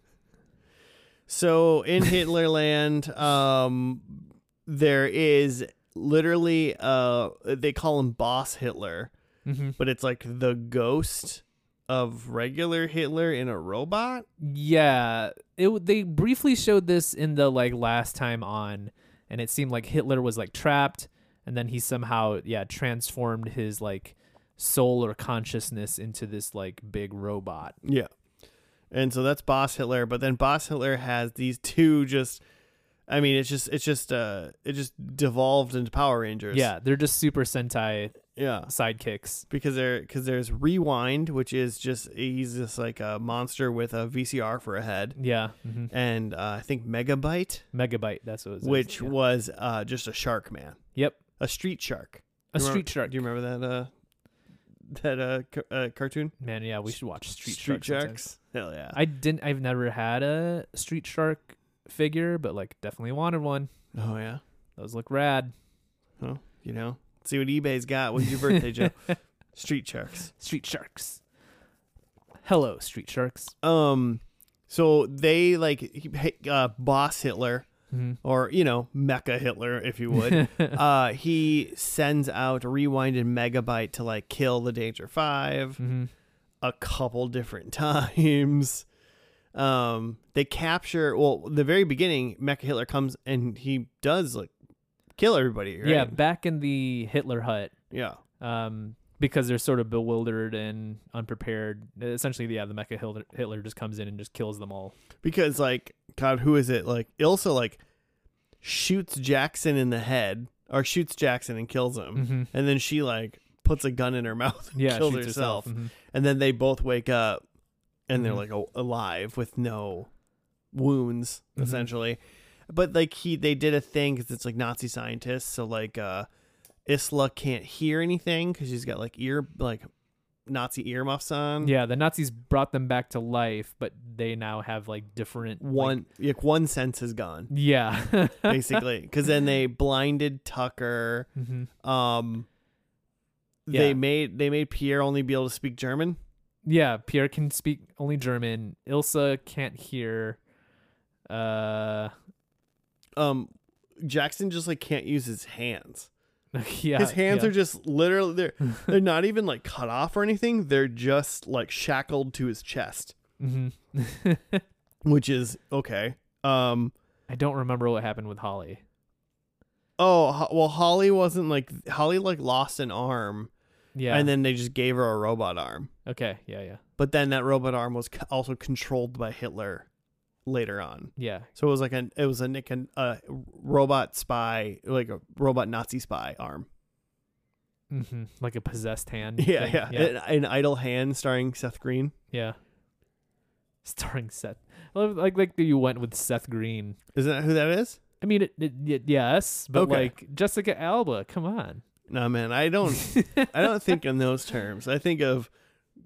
So in Hitlerland, um, there is literally uh, they call him Boss Hitler. Mm-hmm. But it's like the ghost of regular Hitler in a robot. Yeah, it. w- They briefly showed this in the like last time on, and it seemed like Hitler was like trapped, and then he somehow yeah transformed his like soul or consciousness into this like big robot. Yeah. And so that's Boss Hitler, but then Boss Hitler has these two just I mean, it's just it's just uh it just devolved into Power Rangers. Yeah, they're just Super Sentai Yeah. sidekicks. Because there because there's Rewind, which is just he's just like a monster with a V C R for a head. Yeah, mm-hmm. And uh, I think Megabyte, Megabyte. That's what it was. which yeah. was uh just a shark man. Yep, A street shark. a Do you street remember- shark. Do you remember that uh that uh, ca- uh cartoon? Man, yeah, we should watch Street, Street Shark sometime. Sharks. Hell yeah. I didn't. I've never had a Street Shark figure, but like definitely wanted one. Oh yeah. Those look rad. Well, you know, see what eBay's got. When's your birthday, Joe? Street Sharks. Street Sharks. Hello, Street Sharks. Um, so they like he- uh, Boss Hitler, Mm-hmm. or you know, Mecha Hitler, if you would. uh, he sends out Rewind and Megabyte to like kill the Danger Five Mm-hmm. a couple different times. Um, they capture. Well, the very beginning, Mecha Hitler comes and he does like kill everybody. Right? Yeah, back in the Hitler hut, Yeah. um, because they're sort of bewildered and unprepared. Essentially, yeah, the Mecha Hitler, Hitler just comes in and just kills them all. Because like God, who is it? Like Ilsa like shoots Jackson in the head, or shoots Jackson and kills him, Mm-hmm. and then she like puts a gun in her mouth and Yeah, kills shoots herself. Mhm. And then they both wake up, and they're Mhm. like a- alive with no wounds, Mhm. essentially. But like he, they did a thing because it's like Nazi scientists, so like uh, Isla can't hear anything because she's got like ear like Nazi earmuffs on. Yeah, the Nazis brought them back to life, but they now have like different like- One like one sense is gone. yeah, Basically, because then they blinded Tucker. hmm Um, Yeah. they made they made Pierre only be able to speak German. Yeah, Pierre can speak only German. Ilsa can't hear. Uh, Um, Jackson just like can't use his hands. yeah, His hands yeah. are just literally they're they're not even like cut off or anything. They're just like shackled to his chest, Mhm. which is okay. Um, I don't remember what happened with Holly. oh Ho- well, Holly wasn't like Holly like lost an arm, Yeah, and then they just gave her a robot arm. okay, yeah, yeah, But then that robot arm was c- also controlled by Hitler later on. yeah. So it was like an it was a Nick and a robot spy, like a robot Nazi spy arm. hmm Like a possessed hand. Yeah, thing. yeah. yeah, An, an idle hand starring Seth Green. yeah. Starring Seth. Well, like like you went with Seth Green. Isn't that who that is? I mean, it, it, y- yes, but Okay. like Jessica Alba. Come on. No, man. I don't. I don't think in those terms. I think of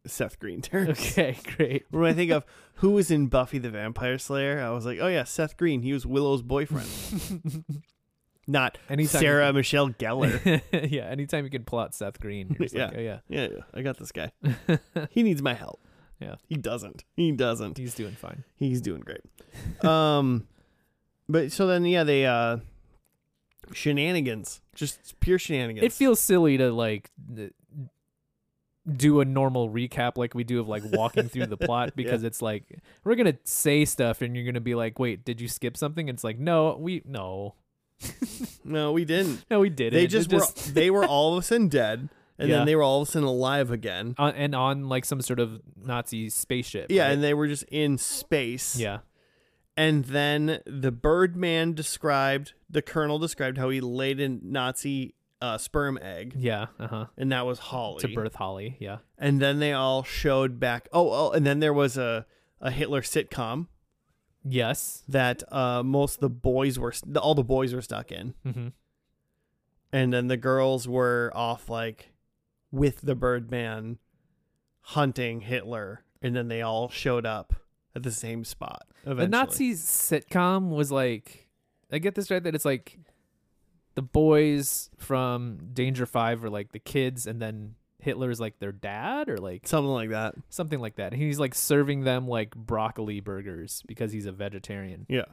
Seth Green turns. Okay, great. When I think of who was in Buffy the Vampire Slayer, I was like, oh yeah, Seth Green. He was Willow's boyfriend. Not Anytime Sarah you can- Michelle Gellar. Yeah, anytime you can pull out Seth Green, you're just Yeah. like, oh yeah, Yeah, yeah, I got this guy. He needs my help. Yeah. He doesn't. He doesn't. he's doing fine. He's doing great. Um, but so then, yeah, they, uh, shenanigans, just pure shenanigans. It feels silly to like th- do a normal recap like we do of like walking through the plot because it's like we're gonna say stuff and you're gonna be like, wait, did you skip something? It's like, no, we no, No, we didn't. no, we didn't. They It just, were, they were all of a sudden dead. And Yeah. then they were all of a sudden alive again. on, and on like some sort of Nazi spaceship. Yeah, right? and they were just in space. yeah, And then the Birdman described, the Colonel described how he laid a Nazi uh, sperm egg, yeah, uh huh. and that was Holly. To birth Holly. Yeah, And then they all showed back. Oh, oh, and then there was a, a Hitler sitcom yes. that uh, most of the boys were, all the boys were stuck in. Mm-hmm. And then the girls were off like with the Birdman hunting Hitler. And then they all showed up at the same spot. Eventually. The Nazi sitcom was like, I get this right, that it's like the boys from Danger Five are like the kids, and then Hitler is like their dad, or like Something like that. something like that. And he's like serving them like broccoli burgers because he's a vegetarian. Yeah.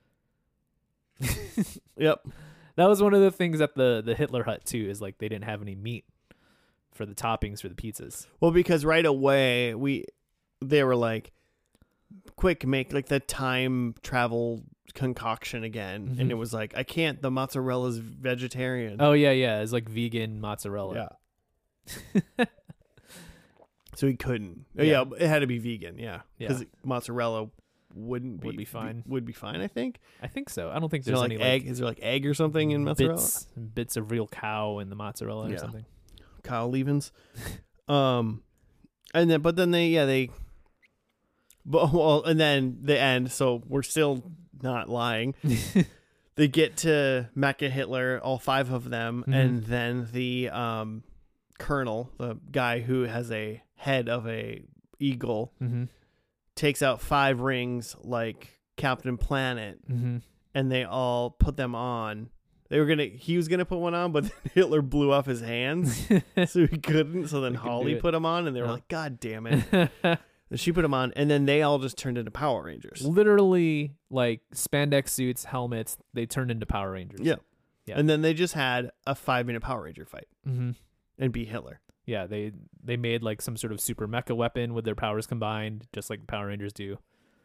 Yep. That was one of the things at the the Hitler Hut too, is like they didn't have any meat for the toppings for the pizzas. Well, because right away we, they were like, quick, make like the time travel concoction again. Mhm. And it was like, I can't, the mozzarella's vegetarian. Oh yeah, yeah, it's like vegan mozzarella. Yeah. So he couldn't. Yeah. Yeah. yeah, it had to be vegan. Yeah. Yeah. Because mozzarella wouldn't be, Would be fine. Would be fine, I think. I think so. I don't think Is there there's like any egg? like Is there like egg or something in mozzarella? bits bits of real cow in the mozzarella Yeah. or something. Kyle Levens. um, and then but then they yeah they. But well, and then the end. So we're still not lying. They get to Mecha Hitler, all five of them, Mhm. and then the um, colonel, the guy who has a head of a eagle, Mm-hmm. takes out five rings like Captain Planet, Mm-hmm. and they all put them on. They were gonna. He was gonna put one on, but then Hitler blew off his hands, so he couldn't. So then He couldn't Holly do it. put them on, and they were No. like, "God damn it!" And she put them on, and then they all just turned into Power Rangers. Literally, like spandex suits, helmets. They turned into Power Rangers. Yeah. Yeah. And then they just had a five-minute Power Ranger fight Mm-hmm. and beat Hitler. Yeah. They they made like some sort of super mecha weapon with their powers combined, just like the Power Rangers do.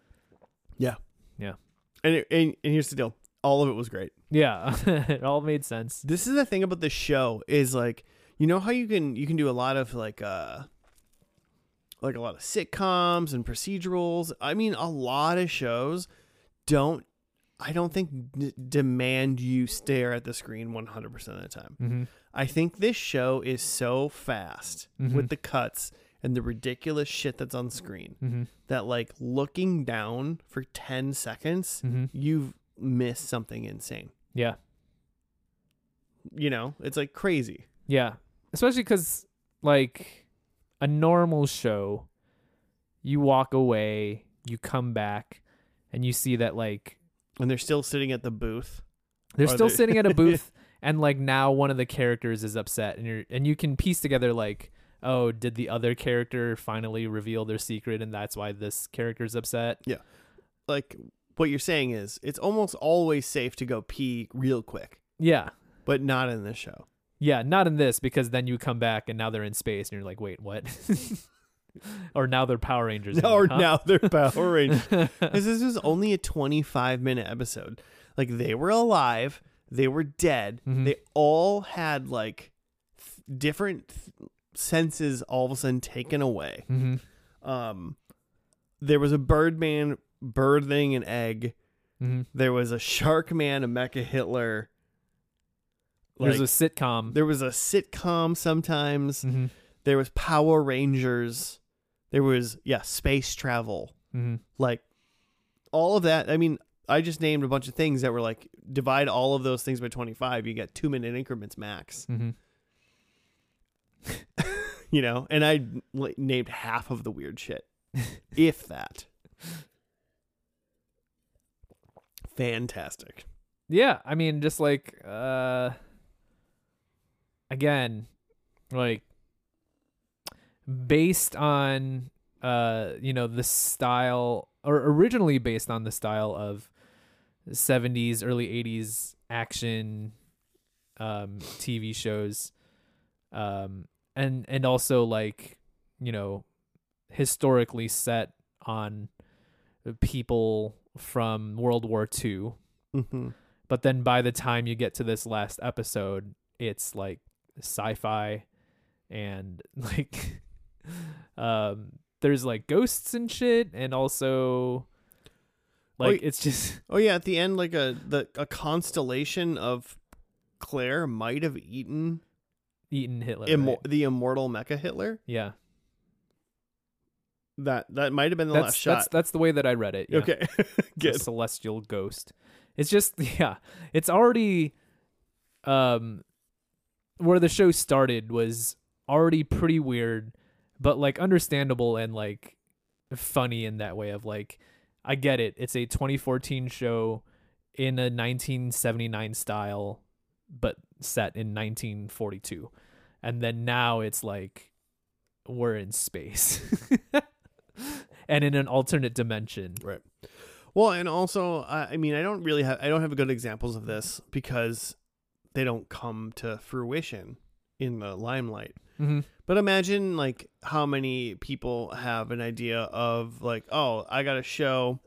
And, it, and and here's the deal: all of it was great. Yeah, it all made sense. This is the thing about this show is like, you know how you can you can do a lot of like uh like a lot of sitcoms and procedurals. I mean, a lot of shows don't. I don't think d- demand you stare at the screen one hundred percent of the time. Mm-hmm. I think this show is so fast Mhm. with the cuts and the ridiculous shit that's on screen Mm-hmm. that like looking down for ten seconds, Mm-hmm. you've missed something insane. Yeah. You know, it's like crazy. Yeah. Especially because, like, a normal show, you walk away, you come back, and you see that, like, And they're still sitting at the booth. they're Are still they- sitting at a booth, and, like, now one of the characters is upset, and you're and you can piece together, like, oh, did the other character finally reveal their secret, and that's why this character's upset? Like what you're saying is it's almost always safe to go pee real quick, Yeah. but not in this show. Yeah, not in this, because then you come back, and now they're in space, and you're like, wait, what? Or now they're Power Rangers. and No, or you're like, huh? now they're Power Rangers. Because this is only a twenty-five minute episode. Like they were alive, they were dead. Mhm. They all had like th- different th- senses all of a sudden taken away. Mhm. Um, there was a Birdman birthing an egg. Mhm. There was a Shark Man, a Mecha Hitler. There's Like, a sitcom. there was a sitcom sometimes. Mm-hmm. There was Power Rangers. There was yeah space travel. Mm-hmm. Like all of that. I mean, I just named a bunch of things that were like divide all of those things by twenty-five. You get two minute increments max. Mm-hmm. You know, and I like, named half of the weird shit, if that. Fantastic. Yeah, I mean, just like uh, again, like based on uh, you know, the style, or originally based on the style of seventies, early eighties action um, T V shows, um, and and also like, you know, historically set on people from World War Two. Mm-hmm. But then by the time you get to this last episode, it's like sci-fi and like um there's like ghosts and shit, and also like Oh, it's just Oh yeah, at the end, like a the a constellation of Claire might have eaten eating Hitler. immo- right? the immortal Mecha Hitler. Yeah. That that might have been the That's last shot. that's that's the way that I read it. Yeah. Okay, It's a good. celestial ghost. It's just yeah, it's already um where the show started was already pretty weird, but like understandable and like funny in that way of like, I get it. It's a twenty fourteen show in a nineteen seventy-nine style, but set in nineteen forty-two. And then now it's like we're in space and in an alternate dimension. Right. Well, and also, uh, I mean, I don't really have I don't have good examples of this because they don't come to fruition in the limelight. Mm-hmm. But imagine like how many people have an idea of like, oh, I got a show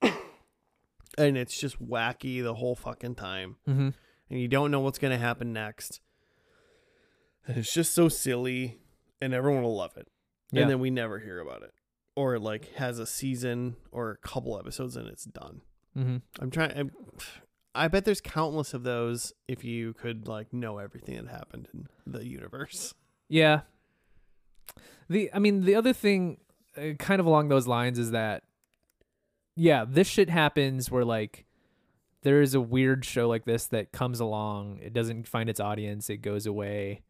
and it's just wacky the whole fucking time. Mm-hmm. And you don't know what's going to happen next. And it's just so silly and everyone will love it. Yeah. And then we never hear about it. Or it like has a season or a couple episodes and it's done. Mm-hmm. I'm trying I'm, I bet there's countless of those if you could like know everything that happened in the universe. Yeah. The I mean the other thing uh, kind of along those lines is that yeah, this shit happens where like there is a weird show like this that comes along, it doesn't find its audience, it goes away.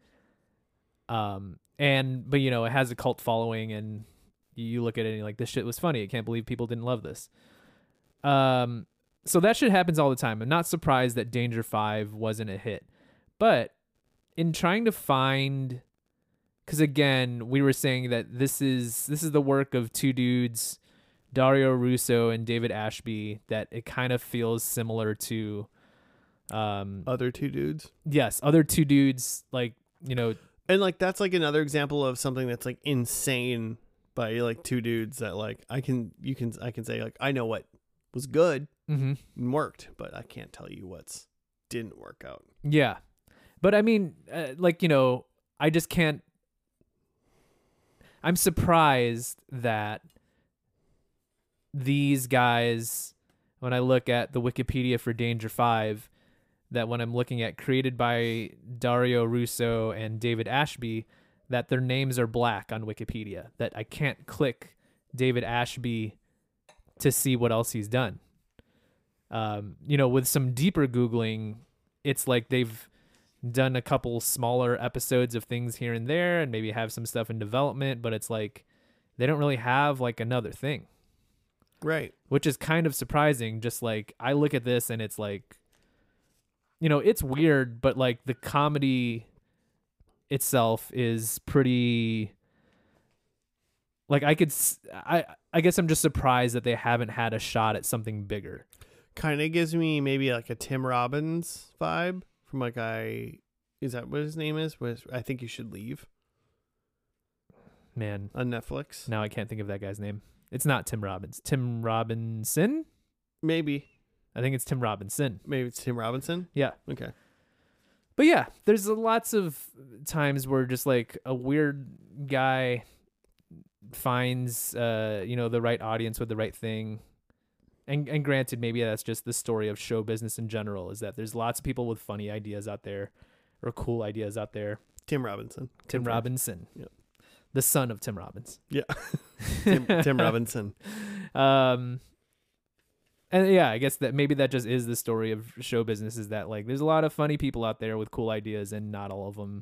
Um and but you know, it has a cult following and you look at it and you're like, this shit was funny. I can't believe people didn't love this. Um so that shit happens all the time. I'm not surprised that Danger Five wasn't a hit. But in trying to find, because again, we were saying that this is this is the work of two dudes, Dario Russo and David Ashby, that it kind of feels similar to um Other two dudes. yes, other two dudes, like, you know, And like that's like another example of something that's like insane by like two dudes that like I can you can I can say like I know what was good mm-hmm. and worked, but I can't tell you what's didn't work out. Yeah. But I mean, uh, like, you know, I just can't. I'm surprised that these guys, when I look at the Wikipedia for Danger Five, that when I'm looking at created by Dario Russo and David Ashby, that their names are black on Wikipedia, that I can't click David Ashby to see what else he's done. Um, you know, with some deeper Googling, it's like they've done a couple smaller episodes of things here and there and maybe have some stuff in development, but it's like they don't really have like another thing. Right. Which is kind of surprising. Just like I look at this and it's like, you know, it's weird, but like the comedy itself is pretty, like I could, s- I, I guess I'm just surprised that they haven't had a shot at something bigger. Kind of gives me maybe like a Tim Robbins vibe from like I is that what his name is? Was I Think You Should Leave Man, on Netflix? now I can't think of that guy's name. It's not Tim Robbins. Tim Robinson? Maybe. I think it's Tim Robinson. Maybe it's Tim Robinson. Yeah. Okay. But yeah, there's lots of times where just like a weird guy finds uh, you know, the right audience with the right thing. And and granted, maybe that's just the story of show business in general, is that there's lots of people with funny ideas out there or cool ideas out there. Tim Robinson. Tim Confirmed. Robinson. Yep. The son of Tim Robbins. Yeah. Tim, Tim Robinson. Um and yeah, I guess that maybe that just is the story of show business, is that like there's a lot of funny people out there with cool ideas and not all of them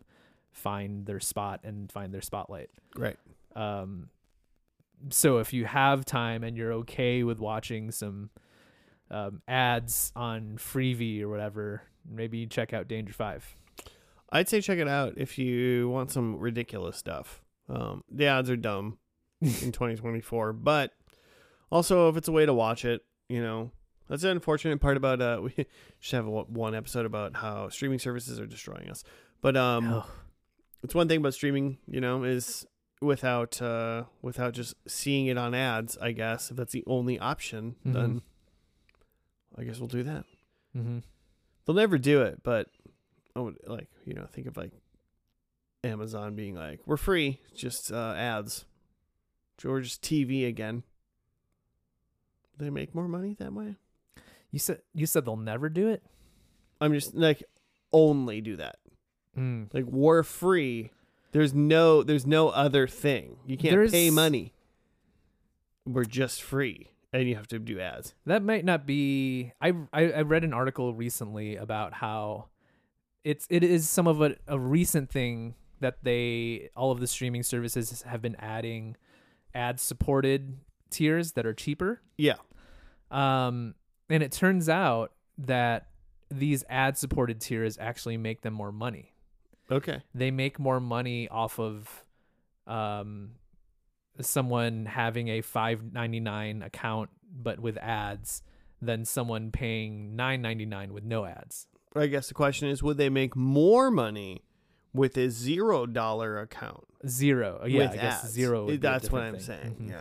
find their spot and find their spotlight. Right. Um, so if you have time and you're okay with watching some um, ads on Freevee or whatever, maybe check out Danger Five. I'd say check it out if you want some ridiculous stuff. Um, the ads are dumb in twenty twenty-four, but also if it's a way to watch it, you know, that's the unfortunate part about, uh, we should have a, one episode about how streaming services are destroying us. But um, Oh. it's one thing about streaming, you know, is without uh, without just seeing it on ads, I guess. If that's the only option, Mhm. then I guess we'll do that. Mm-hmm. They'll never do it, but oh, like, you know, think of like Amazon being like, we're free, just uh, ads. George's T V again. They make more money that way. You said you said they'll never do it. I'm just like only do that. Mm. Like we're free. There's no there's no other thing. You can't There's- pay money. We're just free, and you have to do ads. That might not be. I, I I read an article recently about how it's it is some of a, a recent thing that they all of the streaming services have been adding ad supported tiers that are cheaper. Yeah. Um, and it turns out that these ad supported tiers actually make them more money. Okay. They make more money off of um someone having a five ninety-nine account but with ads than someone paying nine ninety-nine with no ads. I guess the question is, would they make more money with a zero dollar account? Zero. Yeah, with I guess ads? zero. would be a That's what different I'm thing. saying. Mhm. Yeah.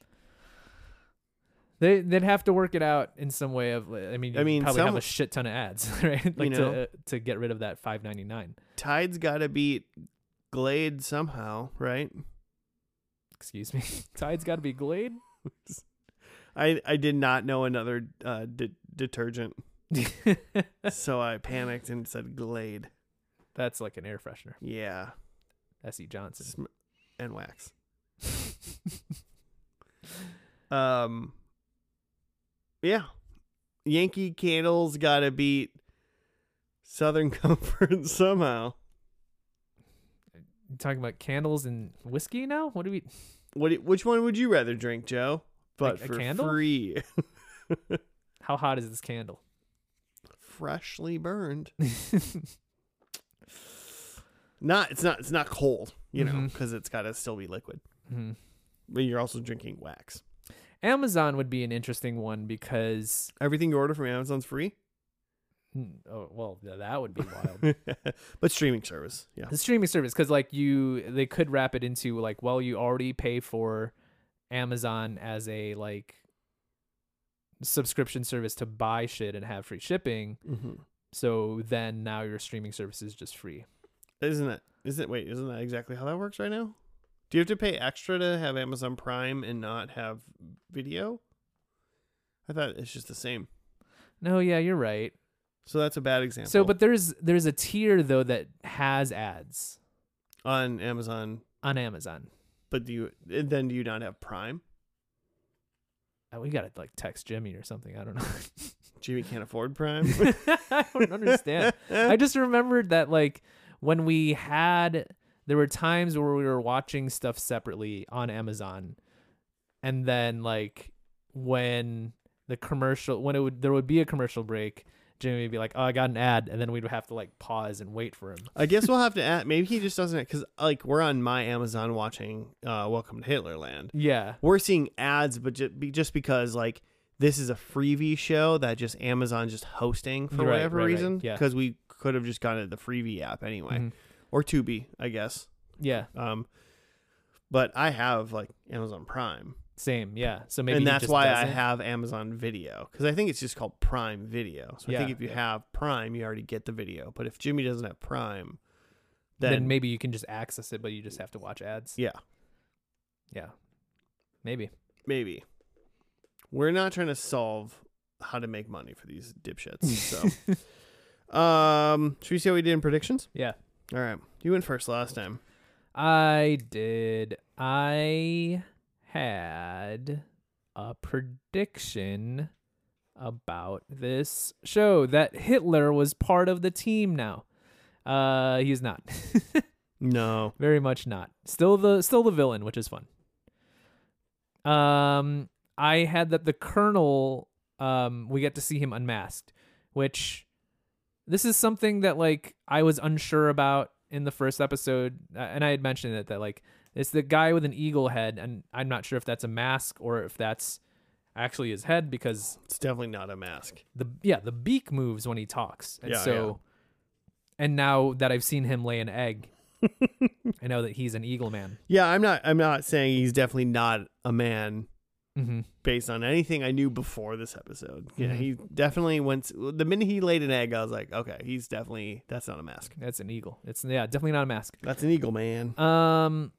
They they'd have to work it out in some way of. I mean, I I mean, mean, probably have some- a shit ton of ads, right? Like know. to uh, to get rid of that five ninety-nine. Tide's got to beat Glade somehow, right? Excuse me. Tide's got to be Glade. I I did not know another uh, de- detergent, so I panicked and said Glade. That's like an air freshener. Yeah, S E Johnson. Sm- and wax. um, yeah, Yankee Candle's got to beat Southern Comfort somehow. You talking about candles and whiskey now? What do we? What? do- Which one would you rather drink, Joe? But Like a for candle? free, How hot is this candle? freshly burned. Not it's not it's not cold, you know, Mhm. because it's got to still be liquid. Mhm. But you're also drinking wax. Amazon would be an interesting one because Everything you order from Amazon's free, mm, oh well, yeah, that would be wild. but streaming service, yeah. The streaming service, because like you, they could wrap it into like, well, you already pay for Amazon as a like subscription service to buy shit and have free shipping. Mm-hmm. So then now your streaming service is just free. Isn't it? Isn't wait? Isn't that exactly how that works right now? Do you have to pay extra to have Amazon Prime and not have video? I thought it's just the same. No, yeah, you're right. So that's a bad example. So, but there's there's a tier though that has ads on Amazon, on Amazon. but do you then do you not have Prime? Uh, We gotta like text Jimmy or something. I don't know. Jimmy can't afford Prime. I don't understand. I just remembered that like when we had, there were times where we were watching stuff separately on Amazon, and then like when the commercial, when it would, there would be a commercial break, Jimmy would be like, "Oh, I got an ad," and then we'd have to like pause and wait for him. I guess we'll have to add. Maybe he just doesn't, because like we're on my Amazon watching uh, Welcome to Hitlerland. Yeah, We're seeing ads, but just, be, just because like this is a freebie show that just Amazon just hosting for Right, whatever right, right. reason. Yeah. Because we could have just gotten the freebie app anyway, Mhm. or Tubi, I guess. yeah, Um, but I have like Amazon Prime, same, yeah. So maybe and he that's just why I doesn't. have Amazon Video, because I think it's just called Prime Video. So I think Yeah, if you yeah. have Prime, you already get the video. But if Jimmy doesn't have Prime, Then, then, maybe you can just access it, but you just have to watch ads. yeah, Yeah, maybe. maybe. We're not trying to solve how to make money for these dipshits. So, um, should we see how we did in predictions? Yeah. All right, you went first last time. I did. I had a prediction about this show that Hitler was part of the team now. Uh, he's not. No. Very much not. Still the still the villain, which is fun. Um, I had that the Colonel. Um, we get to see him unmasked, which this is something that like I was unsure about in the first episode, and I had mentioned it that like it's the guy with an eagle head, and I'm not sure if that's a mask or if that's actually his head because It's definitely not a mask. the yeah the beak moves when he talks, and Yeah, so and now that I've seen him lay an egg. I know that he's an eagle man. Yeah, I'm not I'm not saying he's definitely not a man Mm-hmm. based on anything I knew before this episode. Yeah, Mhm. he definitely went the minute he laid an egg, I was like, okay, he's definitely that's not a mask. That's an eagle. It's yeah, definitely not a mask. That's an eagle, man. Um,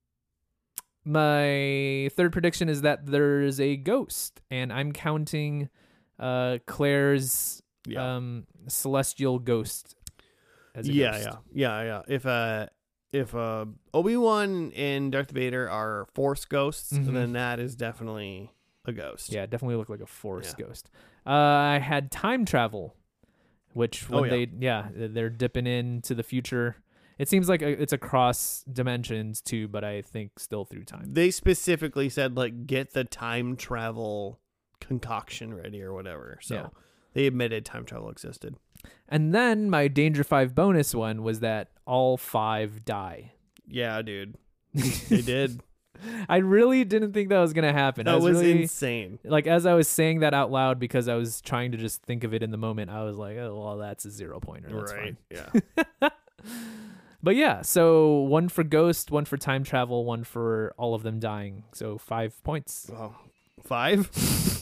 my third prediction is that there's a ghost, and I'm counting uh Claire's Yeah. um celestial ghost as a yeah, ghost. yeah, yeah, yeah. If uh, if uh, Obi-Wan and Darth Vader are Force ghosts, Mhm. then that is definitely a ghost. Yeah, definitely look like a force Yeah. ghost. Uh, I had time travel, which when Oh, yeah. they yeah they're dipping into the future. It seems like a, it's across dimensions too, but I think still through time. They specifically said like get the time travel concoction ready or whatever. So Yeah. they admitted time travel existed. And then my Danger Five bonus one was that all five die. Yeah, dude. They did. I really didn't think that was gonna happen. I That was really, insane. like as I was saying that out loud because I was trying to just think of it in the moment. I was like, oh well, that's a zero pointer. That's Right. fine. Yeah. But yeah, so one for ghost, one for time travel, one for all of them dying. So five points. Well, five?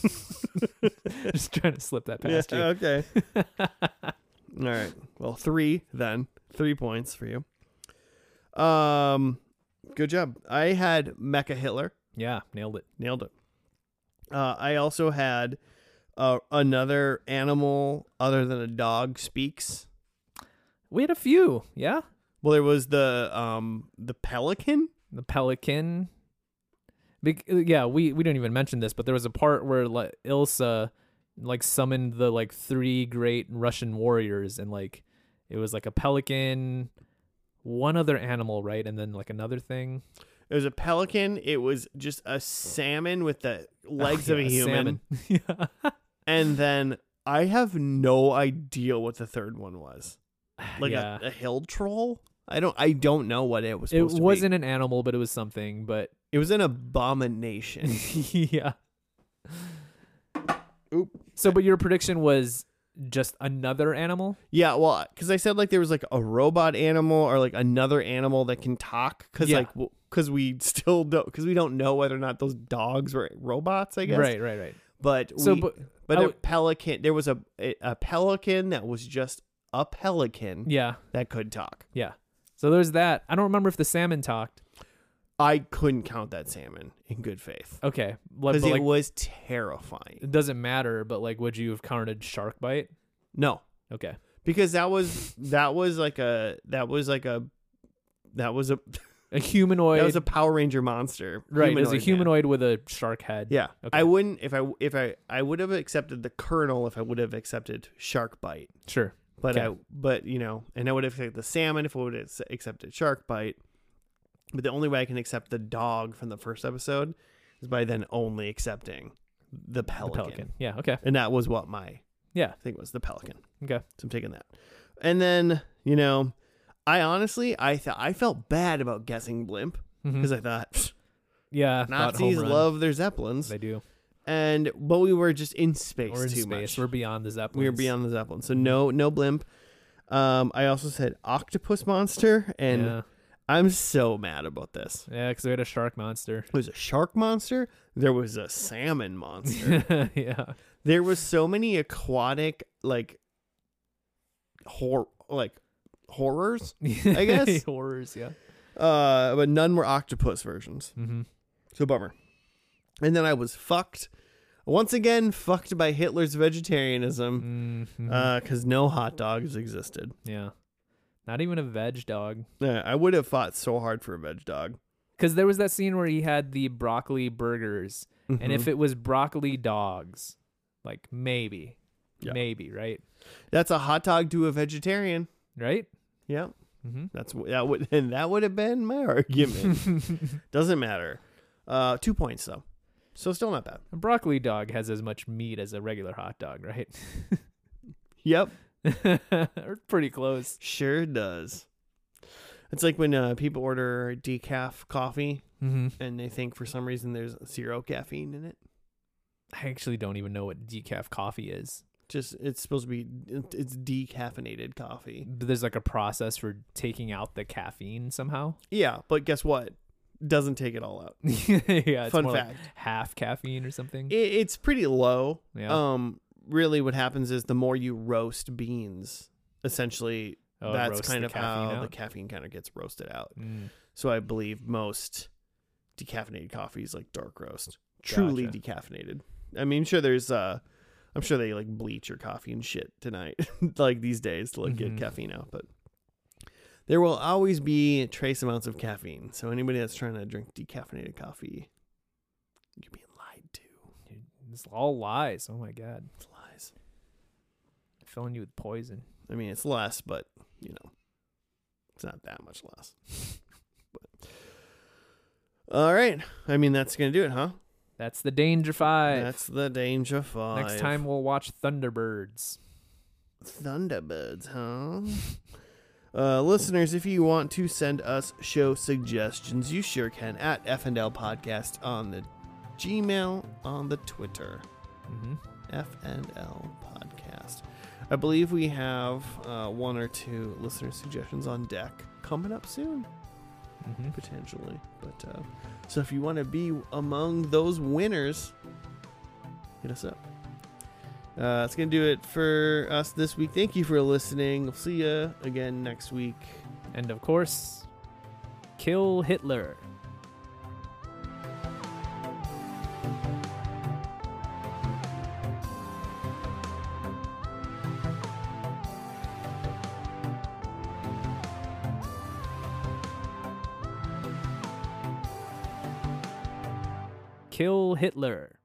Just trying to slip that Yeah, past you. okay. All right. Well, three then. Three points for you. Um, good job. I had Mecha Hitler. Yeah, nailed it. Nailed it. Uh, I also had uh, another animal other than a dog speaks. We had a few. Yeah, Well, there was the um the pelican. the pelican. Big, yeah, we we didn't even mention this, but there was a part where like Ilsa like summoned the like three great Russian warriors, and like it was like a pelican, one other animal, right, and then like another thing. It was a pelican. It was just a salmon with the legs Oh, of a yeah, human. salmon. Yeah. And then I have no idea what the third one was. Like yeah. a, a hill troll? I don't I don't know what it was It supposed to wasn't an animal, but it was something. But be. It was an abomination. yeah. Oop. So, but your prediction was just another animal? Yeah, well, because I said like there was like a robot animal or like another animal that can talk. Because Yeah. like because we still don't because we don't know whether or not those dogs were robots. I guess. Right, right, right. But So, we, but but I a w- pelican. There was a a a pelican that was just a pelican yeah, that could talk. yeah. So there's that. I don't remember if the salmon talked. I couldn't count that salmon in good faith Okay, like, because but it like was terrifying. it doesn't matter. But like, would you have counted shark bite? No, Okay, because that was that was like a that was like a that was a a humanoid. that was a Power Ranger monster. right. It was a man. humanoid with a shark head. Yeah, Okay. I wouldn't if I if I I would have accepted the Colonel if I would have accepted Shark Bite, Sure. but Okay. I but you know, and I would have accepted the salmon if I would have accepted Shark Bite. But the only way I can accept the dog from the first episode is by then only accepting the The pelican, pelican. Yeah. Okay. and that was what my Yeah. thing was, the pelican. Okay. So I'm taking that, and then you know, I honestly I thought I felt bad about guessing blimp Mhm. because I thought pfft, Yeah. thought Nazis home run. love their zeppelins. They do. And but we were just in space We're in too space. much. We're beyond the zeppelins. We were beyond the zeppelin, so no, no blimp. Um, I also said octopus monster, and Yeah. I'm so mad about this. Yeah, because we had a shark monster. There was a shark monster. There was a salmon monster. yeah. There was so many aquatic like hor like horrors, I guess. Horrors. Yeah. uh, but none were octopus versions. Mm-hmm. So bummer. And then I was fucked once again, fucked by Hitler's vegetarianism. Mm-hmm. Because no hot dogs existed. yeah. Not even a veg dog. Yeah, I would have fought so hard for a veg dog. Because there was that scene where he had the broccoli burgers, and Mm-hmm. if it was broccoli dogs, like maybe, Yeah. maybe, right? That's a hot dog to a vegetarian. Right? Yeah. Mm-hmm. That's that would and that would have been my argument. Doesn't matter. Uh, two points though, so still not bad. A broccoli dog has as much meat as a regular hot dog, right? Yep, Or pretty close. sure does. It's like when uh, people order decaf coffee Mm-hmm. and they think for some reason there's zero caffeine in it. I actually don't even know what decaf coffee is. Just it's supposed to be it's decaffeinated coffee. But there's like a process for taking out the caffeine somehow. Yeah, but guess what? Doesn't take it all out. Yeah, it's Fun more like fact. half caffeine or something. It, it's pretty low. Yeah. Um, really, what happens is the more you roast beans, essentially, Oh, it that's roasts kind the of caffeine how the out? caffeine kind of gets roasted out. Mm. So I believe most decaffeinated coffee is like dark roast, truly Gotcha. decaffeinated. I mean, sure, there's uh, I'm sure they like bleach your coffee and shit tonight, like these days to like Mhm. get caffeine out, but. There will always be trace amounts of caffeine. So anybody that's trying to drink decaffeinated coffee, you're being lied to. It's all lies. Oh my god. It's lies. Filling you with poison. I mean, it's less, but, you know, it's not that much less. But, all right. I mean, that's going to do it, huh? That's the Danger Five. That's the Danger Five. Next time we'll watch Thunderbirds. Thunderbirds, huh? Uh, listeners, if you want to send us show suggestions, you sure can at F and L Podcast on the Gmail, on the Twitter. Mm-hmm. F and L Podcast. I believe we have uh, one or two listener suggestions on deck coming up soon, Mm-hmm. potentially. But uh, so if you want to be among those winners, hit us up. Uh, that's going to do it for us this week. Thank you for listening. We'll see you again next week. And of course, kill Hitler. Kill Hitler.